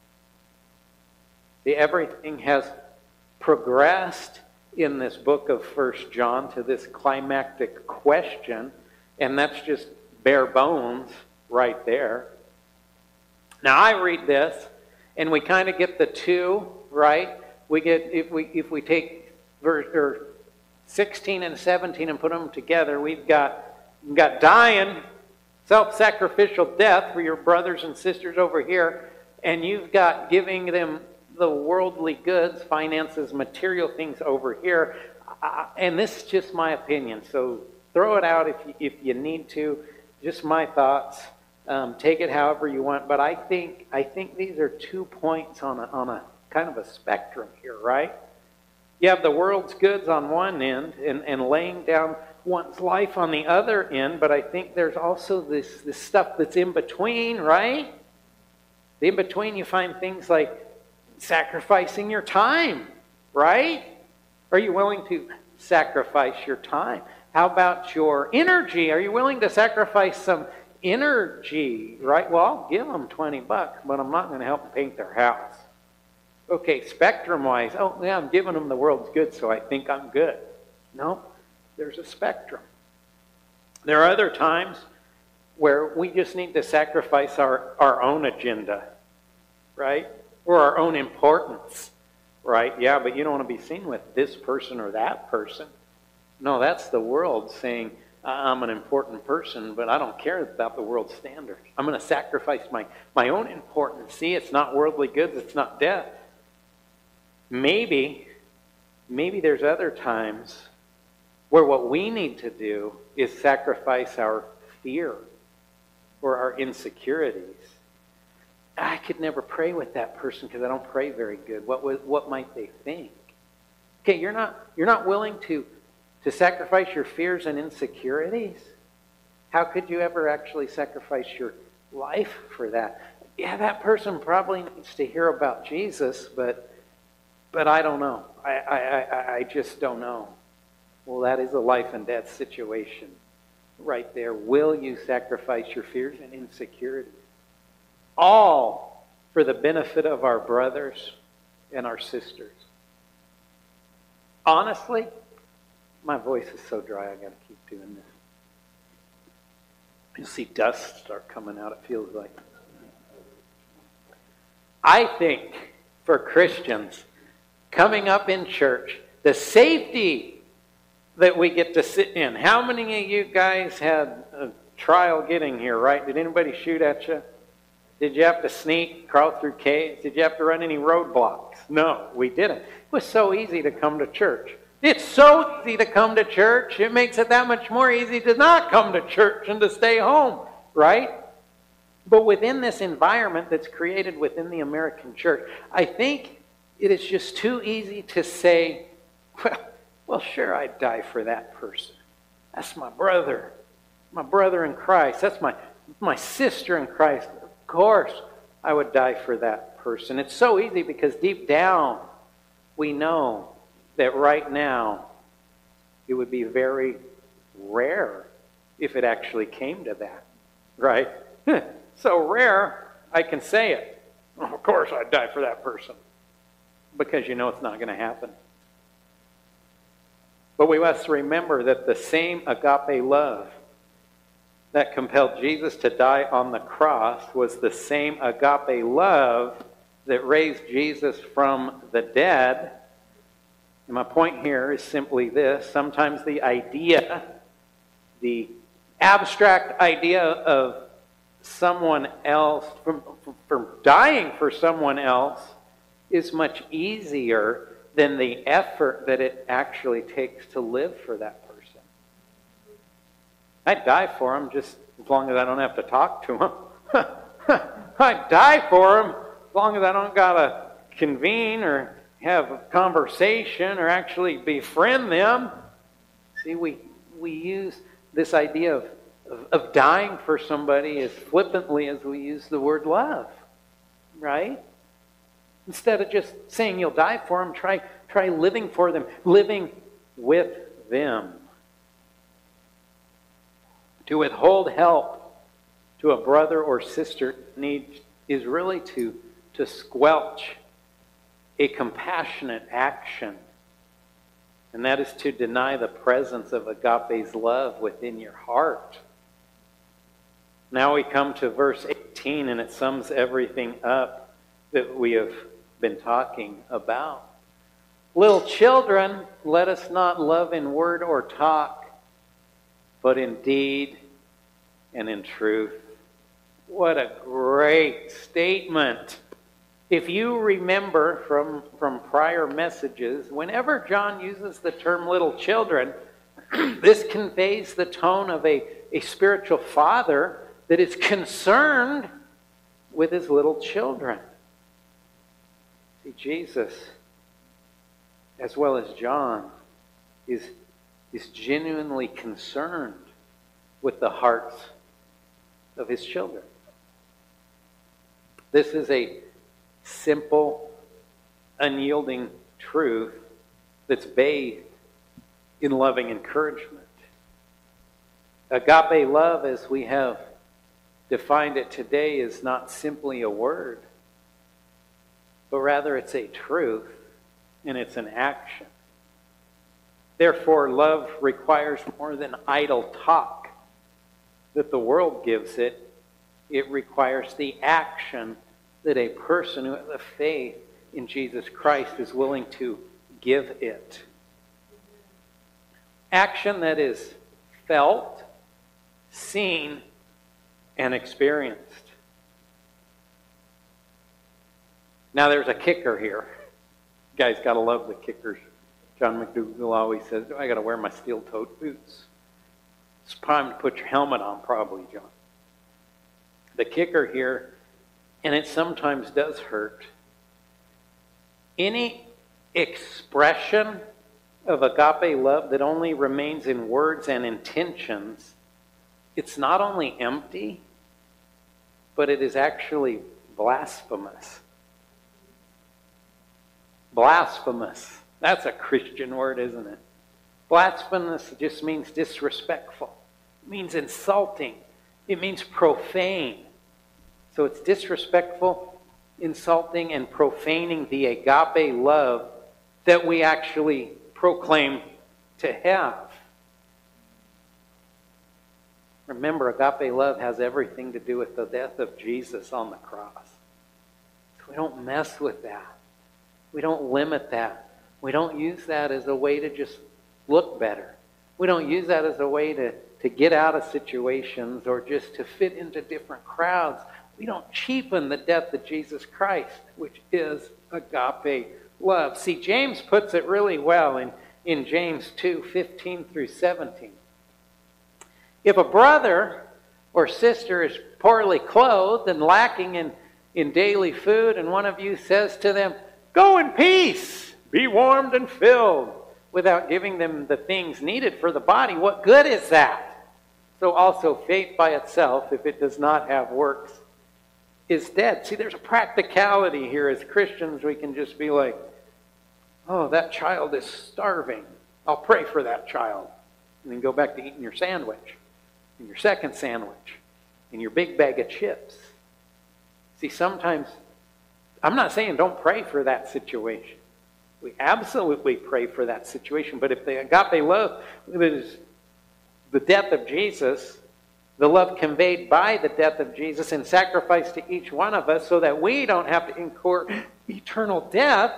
S2: See, everything has progressed in this book of 1 John to this climactic question, and that's just bare bones right there. Now I read this, and we kind of get the two, right? We get, if we take verse 16 and 17 and put them together, we've got dying, self-sacrificial death for your brothers and sisters over here, and you've got giving them the worldly goods, finances, material things over here. And this is just my opinion, so throw it out if you need to. Just my thoughts. Take it however you want. But I think these are 2 points on a kind of a spectrum here, right? You have the world's goods on one end and laying down one's life on the other end, but I think there's also this stuff that's in between, right? In between you find things like sacrificing your time, right? Are you willing to sacrifice your time? How about your energy? Are you willing to sacrifice some energy, right? Well, I'll give them $20, but I'm not going to help them paint their house. Okay, spectrum-wise, oh yeah, I'm giving them the world's goods, so I think I'm good. No, there's a spectrum. There are other times where we just need to sacrifice our own agenda, right? Or our own importance, right? Yeah, but you don't want to be seen with this person or that person. No, that's the world saying, I'm an important person, but I don't care about the world's standards. I'm going to sacrifice my own importance. See, it's not worldly goods, it's not death. Maybe there's other times where what we need to do is sacrifice our fear or our insecurities. I could never pray with that person because I don't pray very good. What might they think? Okay, you're not willing to sacrifice your fears and insecurities? How could you ever actually sacrifice your life for that? Yeah, that person probably needs to hear about Jesus, but I don't know. I just don't know. Well, that is a life and death situation right there. Will you sacrifice your fears and insecurities? All for the benefit of our brothers and our sisters. Honestly, my voice is so dry, I got to keep doing this. You'll see dust start coming out, it feels like. I think for Christians, coming up in church, the safety that we get to sit in. How many of you guys had a trial getting here, right? Did anybody shoot at you? Did you have to sneak, crawl through caves? Did you have to run any roadblocks? No, we didn't. It was so easy to come to church. It's so easy to come to church. It makes it that much more easy to not come to church and to stay home, right? But within this environment that's created within the American church, I think it is just too easy to say, well, sure, I'd die for that person. That's my brother in Christ. That's my sister in Christ. Of course, I would die for that person. It's so easy because deep down, we know that right now, it would be very rare if it actually came to that, right? So rare, I can say it. Of course I'd die for that person. Because you know it's not going to happen. But we must remember that the same agape love that compelled Jesus to die on the cross was the same agape love that raised Jesus from the dead. And my point here is simply this. Sometimes the abstract idea of someone else, from dying for someone else, is much easier than the effort that it actually takes to live for that person. I'd die for him just as long as I don't have to talk to him. I'd die for him as long as I don't got to convene or have a conversation or actually befriend them. See, we use this idea of dying for somebody as flippantly as we use the word love, right? Instead of just saying you'll die for them, try living for them, living with them. To withhold help to a brother or sister need is really to squelch a compassionate action. And that is to deny the presence of agape's love within your heart. Now we come to verse 18, and it sums everything up that we have been talking about. Little children, let us not love in word or talk, but in deed and in truth. What a great statement. If you remember from prior messages, whenever John uses the term little children, this conveys the tone of a spiritual father that is concerned with his little children. See, Jesus, as well as John, is genuinely concerned with the hearts of his children. This is a simple, unyielding truth that's bathed in loving encouragement. Agape love, as we have defined it today, is not simply a word, but rather it's a truth and it's an action. Therefore, love requires more than idle talk that the world gives it. It requires the action that a person who has a faith in Jesus Christ is willing to give it. Action that is felt, seen, and experienced. Now there's a kicker here. You guys got to love the kickers. John McDougall always says, I got to wear my steel-toed boots. It's time to put your helmet on, probably, John. The kicker here, and it sometimes does hurt, any expression of agape love that only remains in words and intentions, it's not only empty, but it is actually blasphemous. Blasphemous. That's a Christian word, isn't it? Blasphemous just means disrespectful. It means insulting. It means profane. So it's disrespectful, insulting, and profaning the agape love that we actually proclaim to have. Remember, agape love has everything to do with the death of Jesus on the cross. So we don't mess with that. We don't limit that. We don't use that as a way to just look better. We don't use that as a way to get out of situations or just to fit into different crowds. We don't cheapen the death of Jesus Christ, which is agape love. See, James puts it really well in James 2:15 through 17. If a brother or sister is poorly clothed and lacking in daily food, and one of you says to them, "Go in peace, be warmed and filled," without giving them the things needed for the body, what good is that? So also faith by itself, if it does not have works, is dead. See, there's a practicality here. As Christians, we can just be like, "Oh, that child is starving. I'll pray for that child." And then go back to eating your sandwich, and your second sandwich, and your big bag of chips. See, sometimes, I'm not saying don't pray for that situation. We absolutely pray for that situation. But if the agape love is the death of Jesus, the love conveyed by the death of Jesus and sacrifice to each one of us so that we don't have to incur eternal death,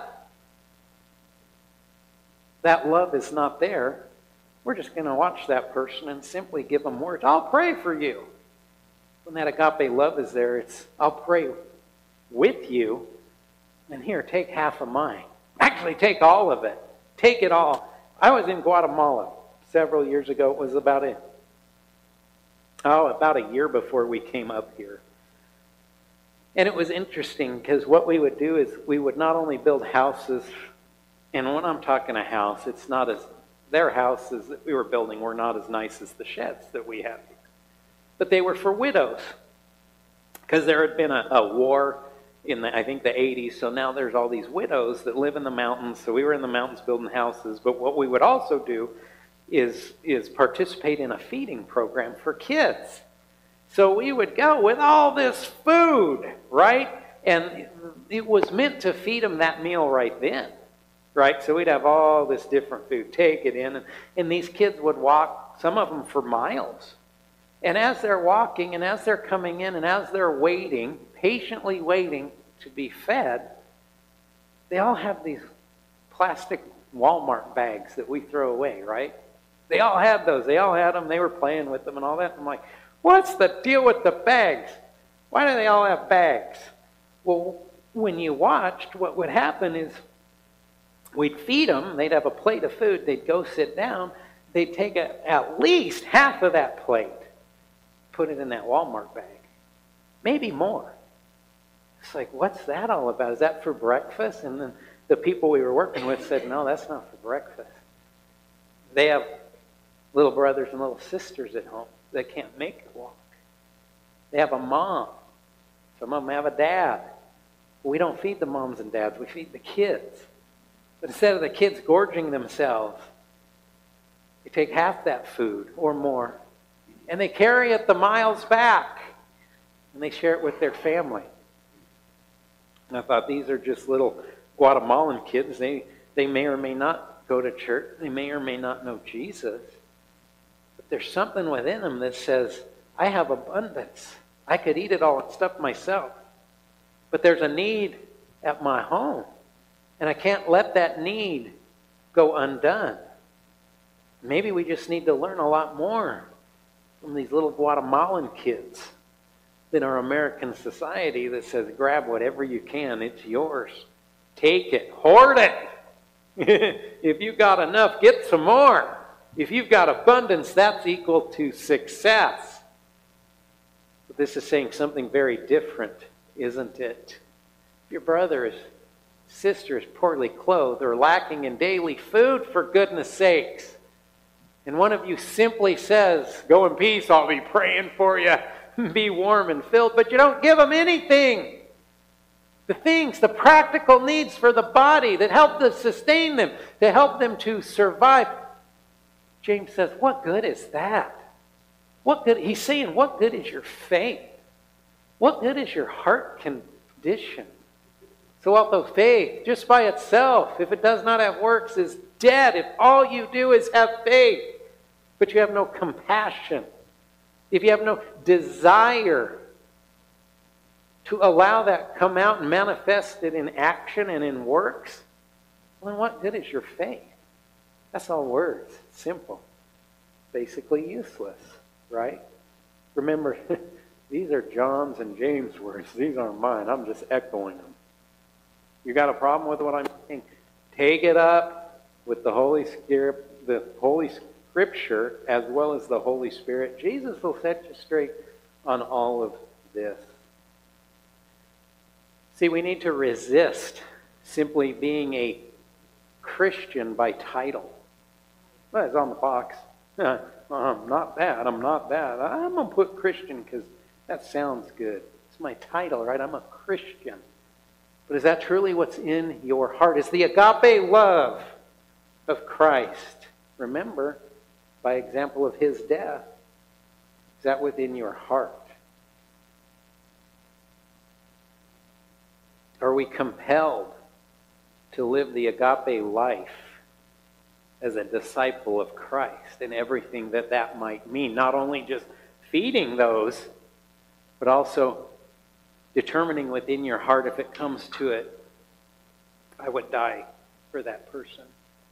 S2: that love is not there. We're just going to watch that person and simply give them words. "I'll pray for you." When that agape love is there, it's, "I'll pray with you, and here, take half of mine." Actually, take all of it. Take it all. I was in Guatemala several years ago. It was about a year before we came up here. And it was interesting because what we would do is we would not only build houses, and when I'm talking a house, it's not as, their houses that we were building were not as nice as the sheds that we had here. But they were for widows. Because there had been a war in I think the 80s, so now there's all these widows that live in the mountains. So we were in the mountains building houses, but what we would also do is participate in a feeding program for kids. So we would go with all this food, right? And it was meant to feed them that meal right then, right? So we'd have all this different food, take it in, and these kids would walk, some of them for miles. And as they're walking, and as they're coming in, and as they're waiting, patiently waiting to be fed, they all have these plastic Walmart bags that we throw away, right? They all had those. They all had them. They were playing with them and all that. I'm like, what's the deal with the bags? Why do they all have bags? Well, when you watched, what would happen is we'd feed them. They'd have a plate of food. They'd go sit down. They'd take at least half of that plate, put it in that Walmart bag. Maybe more. It's like, what's that all about? Is that for breakfast? And then the people we were working with said, no, that's not for breakfast. They have little brothers and little sisters at home that can't make it walk. They have a mom. Some of them have a dad. We don't feed the moms and dads. We feed the kids. But instead of the kids gorging themselves, they take half that food or more, and they carry it the miles back, and they share it with their family. And I thought, these are just little Guatemalan kids. They may or may not go to church. They may or may not know Jesus. But there's something within them that says, I have abundance. I could eat it all and stuff myself. But there's a need at my home. And I can't let that need go undone. Maybe we just need to learn a lot more from these little Guatemalan kids than our American society that says, grab whatever you can, it's yours. Take it, hoard it. If you've got enough, get some more. If you've got abundance, that's equal to success. But this is saying something very different, isn't it? If your brother or sister is poorly clothed or lacking in daily food, for goodness sakes, and one of you simply says, go in peace, I'll be praying for you, be warm and filled, but you don't give them anything. The things, the practical needs for the body that help to sustain them, to help them to survive. James says, what good is that? What good? He's saying, what good is your faith? What good is your heart condition? So although faith, just by itself, if it does not have works, is dead. If all you do is have faith, but you have no compassion, if you have no desire to allow that come out and manifest it in action and in works, well, then what good is your faith? That's all words. Simple. Basically useless, right? Remember, These are John's and James' words. These aren't mine. I'm just echoing them. You got a problem with what I'm saying? Take it up with the Holy Scripture as well as the Holy Spirit. Jesus will set you straight on all of this. See, we need to resist simply being a Christian by title. Well, it's on the box. I'm not that. I'm not that. I'm going to put Christian because that sounds good. It's my title, right? I'm a Christian. But is that truly what's in your heart? Is the agape love of Christ, remember, by example of his death, is that within your heart? Are we compelled to live the agape life as a disciple of Christ and everything that that might mean? Not only just feeding those, but also determining within your heart, if it comes to it, I would die for that person.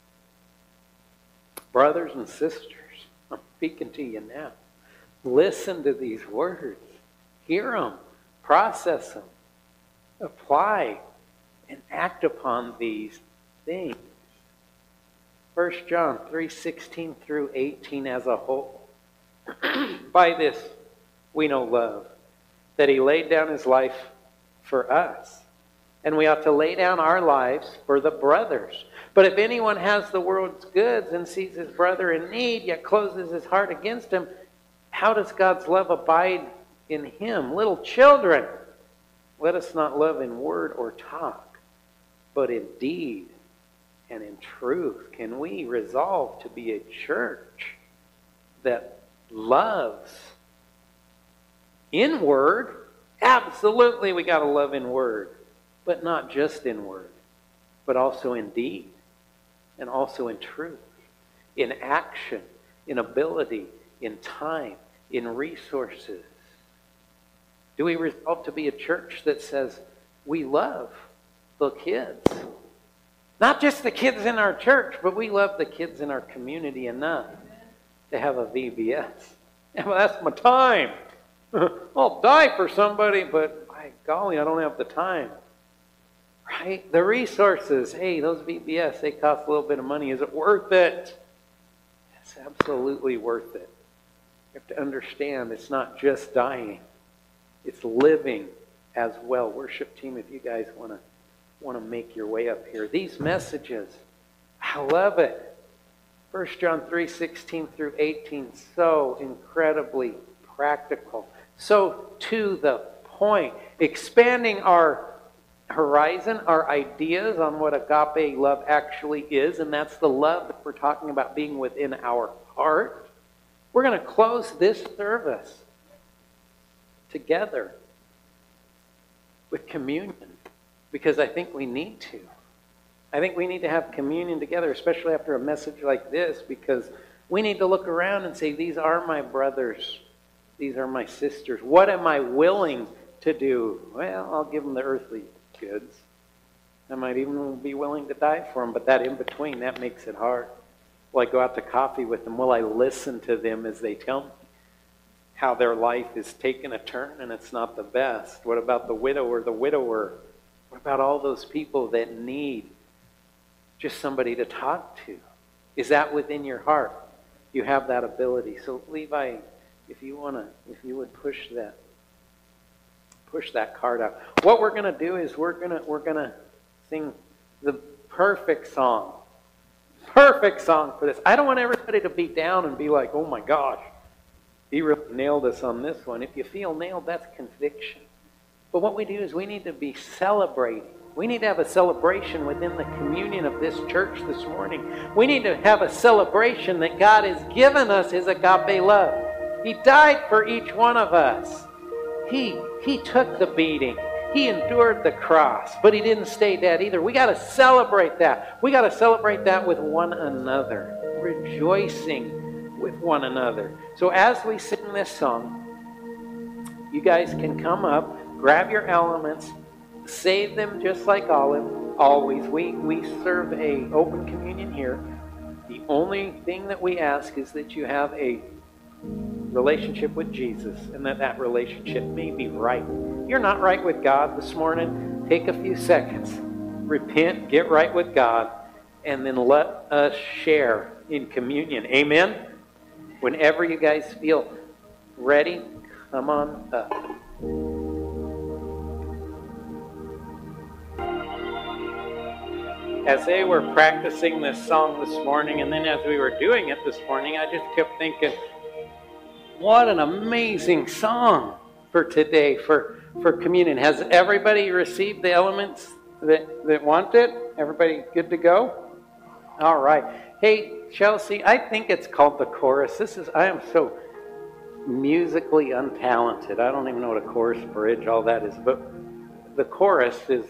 S2: Brothers and sisters, I'm speaking to you now. Listen to these words. Hear them. Process them. Apply and act upon these things. 1 John 3:16 through 18 as a whole. By this we know love, that he laid down his life for us. And we ought to lay down our lives for the brothers. But if anyone has the world's goods and sees his brother in need, yet closes his heart against him, how does God's love abide in him? Little children, let us not love in word or talk, but in deed and in truth. Can we resolve to be a church that loves in word? Absolutely, we got to love in word, but not just in word, but also in deed and also in truth, in action, in ability, in time, in resources. Do we resolve to be a church that says we love the kids? Not just the kids in our church, but we love the kids in our community enough to have a VBS. Yeah, well, that's my time. I'll die for somebody, but by golly, I don't have the time. Right? The resources, hey, those VBS, they cost a little bit of money. Is it worth it? It's absolutely worth it. You have to understand it's not just dying. It's living as well. Worship team, if you guys want to make your way up here. These messages, I love it. 1 John 3:16 through 18, so incredibly practical. So to the point. Expanding our horizon, our ideas on what agape love actually is, and that's the love that we're talking about being within our heart. We're going to close this service together with communion, because I think we need to. I think we need to have communion together, especially after a message like this, because we need to look around and say, these are my brothers, these are my sisters. What am I willing to do? Well, I'll give them the earthly goods. I might even be willing to die for them, but that in between, that makes it hard. Will I go out to coffee with them? Will I listen to them as they tell me how their life is taking a turn and it's not the best? What about the widower, the widower? What about all those people that need just somebody to talk to? Is that within your heart? You have that ability. So Levi, if you would push that card out. What we're going to do is we're going to sing the perfect song. Perfect song for this. I don't want everybody to be down and be like, oh my gosh, he really nailed us on this one. If you feel nailed, that's conviction. But what we do is we need to be celebrating. We need to have a celebration within the communion of this church this morning. We need to have a celebration that God has given us his agape love. He died for each one of us. He took the beating. He endured the cross, but he didn't stay dead either. We got to celebrate that. We got to celebrate that with one another, rejoicing with one another. So as we sing this song, you guys can come up, grab your elements, save them just like always. We serve a open communion here. The only thing that we ask is that you have a relationship with Jesus, and that relationship may be right. If you're not right with God this morning, take a few seconds, repent, get right with God, and then let us share in communion. Amen? Whenever you guys feel ready, come on up. As they were practicing this song this morning, and then as we were doing it this morning, I just kept thinking, what an amazing song for today, for communion. Has everybody received the elements that want it? Everybody good to go? All right. Hey, Chelsea, I think it's called the chorus. I am so musically untalented. I don't even know what a chorus, bridge, all that is. But the chorus is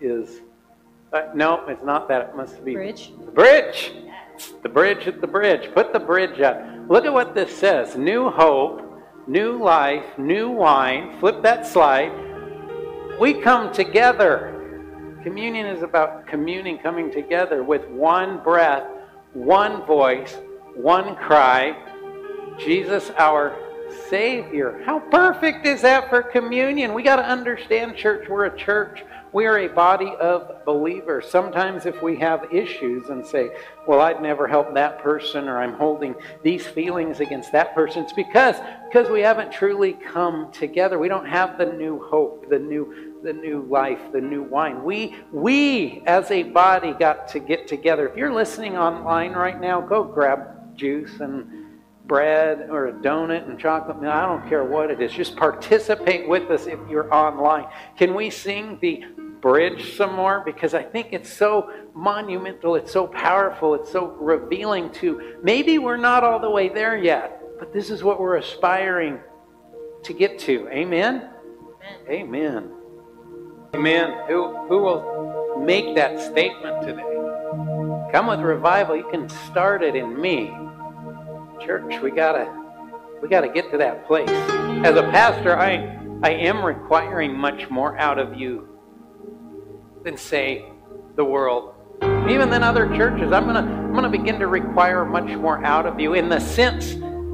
S2: no, it's not that. It must be
S3: Bridge.
S2: The bridge. The bridge at the bridge. Put the bridge up. Look at what this says. New hope, new life, new wine. Flip that slide. We come together. Communion is about communing, coming together with one breath, one voice, one cry. Jesus, our Savior. How perfect is that for communion? We got to understand, church, we're a church. We are a body of believers. Sometimes if we have issues and say, well, I'd never help that person, or I'm holding these feelings against that person, it's because we haven't truly come together. We don't have the new hope, the new life, the new wine. We as a body got to get together. If you're listening online right now, go grab juice and bread or a donut and chocolate. I don't care what it is. Just participate with us if you're online. Can we sing the bridge some more? Because I think it's so monumental. It's so powerful. It's so revealing to, maybe we're not all the way there yet, but this is what we're aspiring to get to. Amen? Amen. Amen. Who will make that statement today? Come with revival. You can start it in me. Church, we gotta get to that place. As a pastor, I am requiring much more out of you than, say, the world. Even than other churches. I'm gonna begin to require much more out of you, in the sense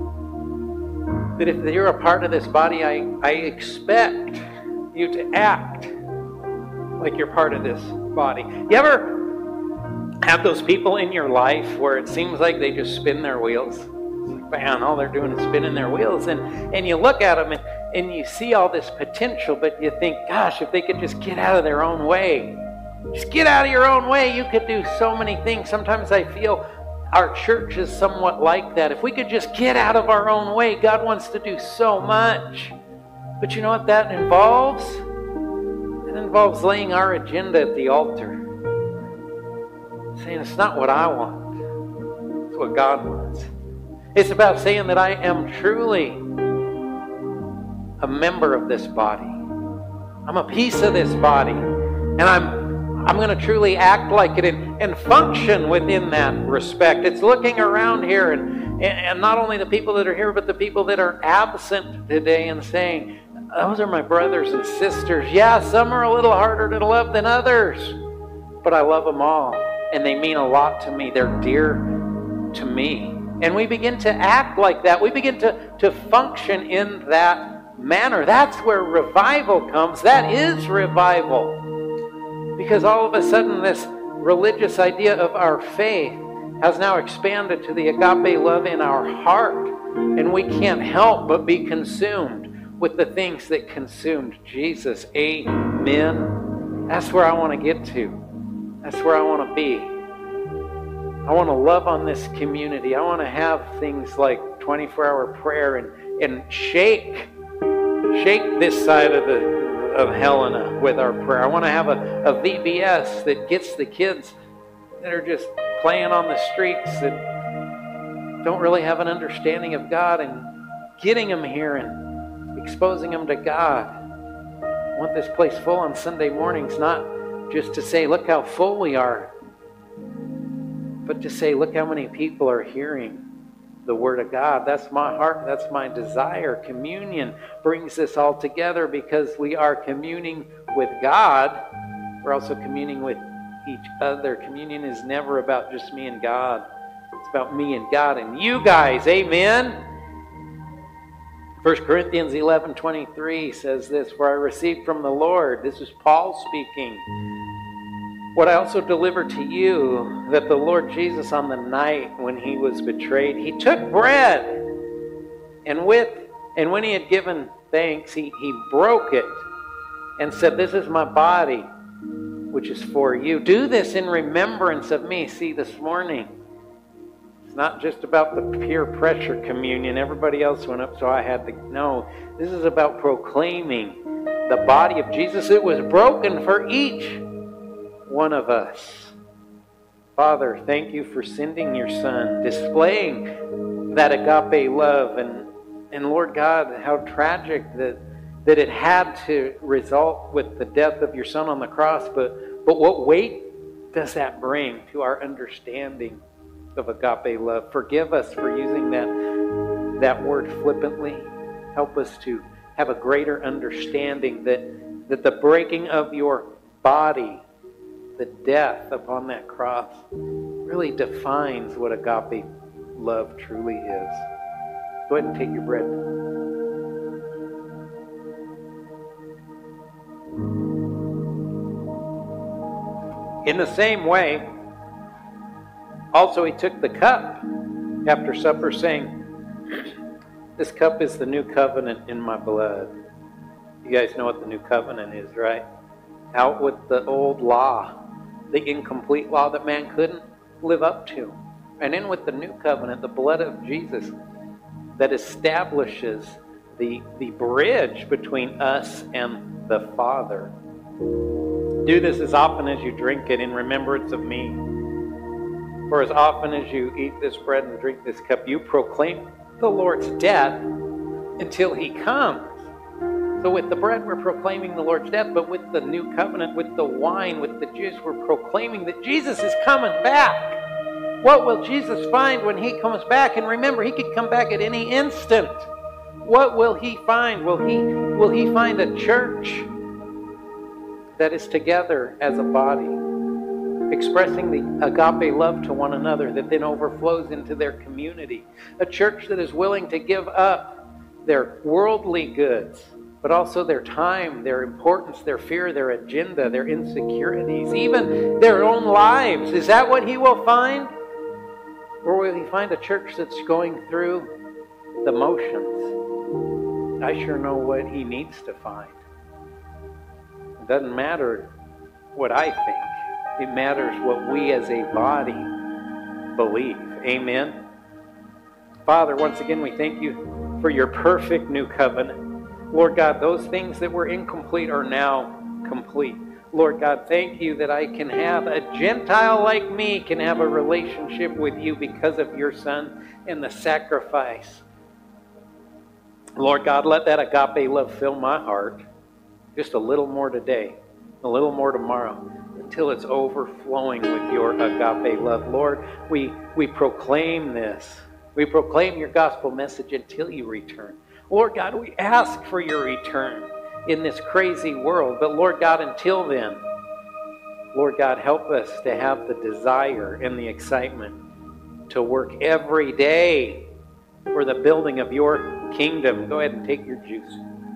S2: that if you're a part of this body, I expect you to act like you're part of this body. You ever have those people in your life where it seems like they just spin their wheels? Man, all they're doing is spinning their wheels, and you look at them and you see all this potential, but you think, gosh, if they could just get out of their own way. Just get out of your own way. You could do so many things. Sometimes I feel our church is somewhat like that. If we could just get out of our own way, God wants to do so much. But you know what that involves? It involves laying our agenda at the altar. Saying it's not what I want. It's what God wants. It's about saying that I am truly a member of this body. I'm a piece of this body. And I'm going to truly act like it and function within that respect. It's looking around here and not only the people that are here, but the people that are absent today and saying, those are my brothers and sisters. Yeah, some are a little harder to love than others, but I love them all. And they mean a lot to me. They're dear to me. And we begin to act like that. We begin to function in that manner. That's where revival comes. That is revival. Because all of a sudden this religious idea of our faith has now expanded to the agape love in our heart. And we can't help but be consumed with the things that consumed Jesus. Amen. That's where I want to get to. That's where I want to be. I want to love on this community. I want to have things like 24-hour prayer and shake this side of Helena with our prayer. I want to have a VBS that gets the kids that are just playing on the streets that don't really have an understanding of God, and getting them here and exposing them to God. I want this place full on Sunday mornings, not just to say, look how full we are, but to say, look how many people are hearing the Word of God. That's my heart. That's my desire. Communion brings this all together because we are communing with God. We're also communing with each other. Communion is never about just me and God. It's about me and God and you guys. Amen? 1 Corinthians 11:23 says this, "For I received from the Lord," this is Paul speaking, "what I also delivered to you, that the Lord Jesus on the night when he was betrayed, he took bread, and when he had given thanks, he broke it and said, 'This is my body, which is for you. Do this in remembrance of me.'" See, this morning, it's not just about the peer pressure communion. Everybody else went up, so I had to. No, this is about proclaiming the body of Jesus. It was broken for each one of us. Father, thank you for sending your Son, displaying that agape love. And Lord God, how tragic that it had to result with the death of your Son on the cross. But what weight does that bring to our understanding of agape love? Forgive us for using that word flippantly. Help us to have a greater understanding that the breaking of your body, the death upon that cross, really defines what agape love truly is. Go ahead and take your bread. In the same way, also he took the cup after supper, saying, "This cup is the new covenant in my blood." You guys know what the new covenant is, right? Out with the old law, the incomplete law that man couldn't live up to. And in with the new covenant, the blood of Jesus that establishes the bridge between us and the Father. Do this as often as you drink it in remembrance of me. For as often as you eat this bread and drink this cup, you proclaim the Lord's death until he comes. So with the bread, we're proclaiming the Lord's death, but with the new covenant, with the wine, with the juice, we're proclaiming that Jesus is coming back. What will Jesus find when he comes back? And remember, he could come back at any instant. What will he find? Will he find a church that is together as a body, expressing the agape love to one another that then overflows into their community? A church that is willing to give up their worldly goods, but also their time, their importance, their fear, their agenda, their insecurities, even their own lives. Is that what he will find? Or will he find a church that's going through the motions? I sure know what he needs to find. It doesn't matter what I think. It matters what we as a body believe. Amen? Father, once again, we thank you for your perfect new covenant. Lord God, those things that were incomplete are now complete. Lord God, thank you that I can have a Gentile like me can have a relationship with you because of your Son and the sacrifice. Lord God, let that agape love fill my heart just a little more today, a little more tomorrow, until it's overflowing with your agape love. Lord, we proclaim this. We proclaim your gospel message until you return. Lord God, we ask for your return in this crazy world. But Lord God, until then, Lord God, help us to have the desire and the excitement to work every day for the building of your kingdom. Go ahead and take your juice.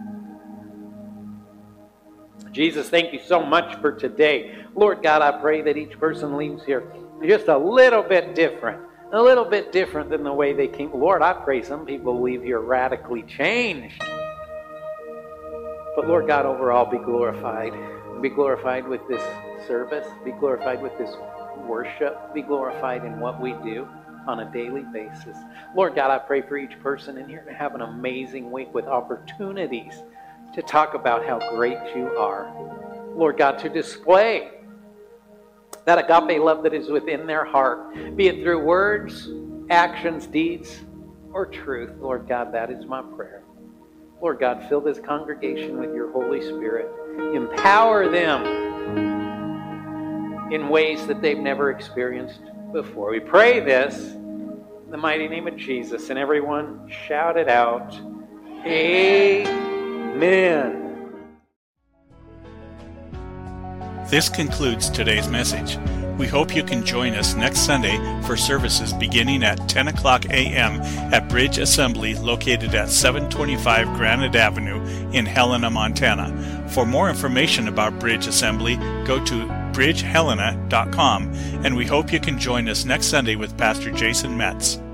S2: Jesus, thank you so much for today. Lord God, I pray that each person leaves here just a little bit different than the way they came. Lord, I pray some people leave here radically changed. But Lord God, overall, be glorified. Be glorified with this service. Be glorified with this worship. Be glorified in what we do on a daily basis. Lord God, I pray for each person in here to have an amazing week with opportunities to talk about how great you are. Lord God, to display that agape love that is within their heart, be it through words, actions, deeds, or truth. Lord God, that is my prayer. Lord God, fill this congregation with your Holy Spirit. Empower them in ways that they've never experienced before. We pray this in the mighty name of Jesus. And everyone shout it out. Amen.
S1: This concludes today's message. We hope you can join us next Sunday for services beginning at 10 o'clock a.m. at Bridge Assembly located at 725 Granite Avenue in Helena, Montana. For more information about Bridge Assembly, go to bridgehelena.com, and we hope you can join us next Sunday with Pastor Jason Metz.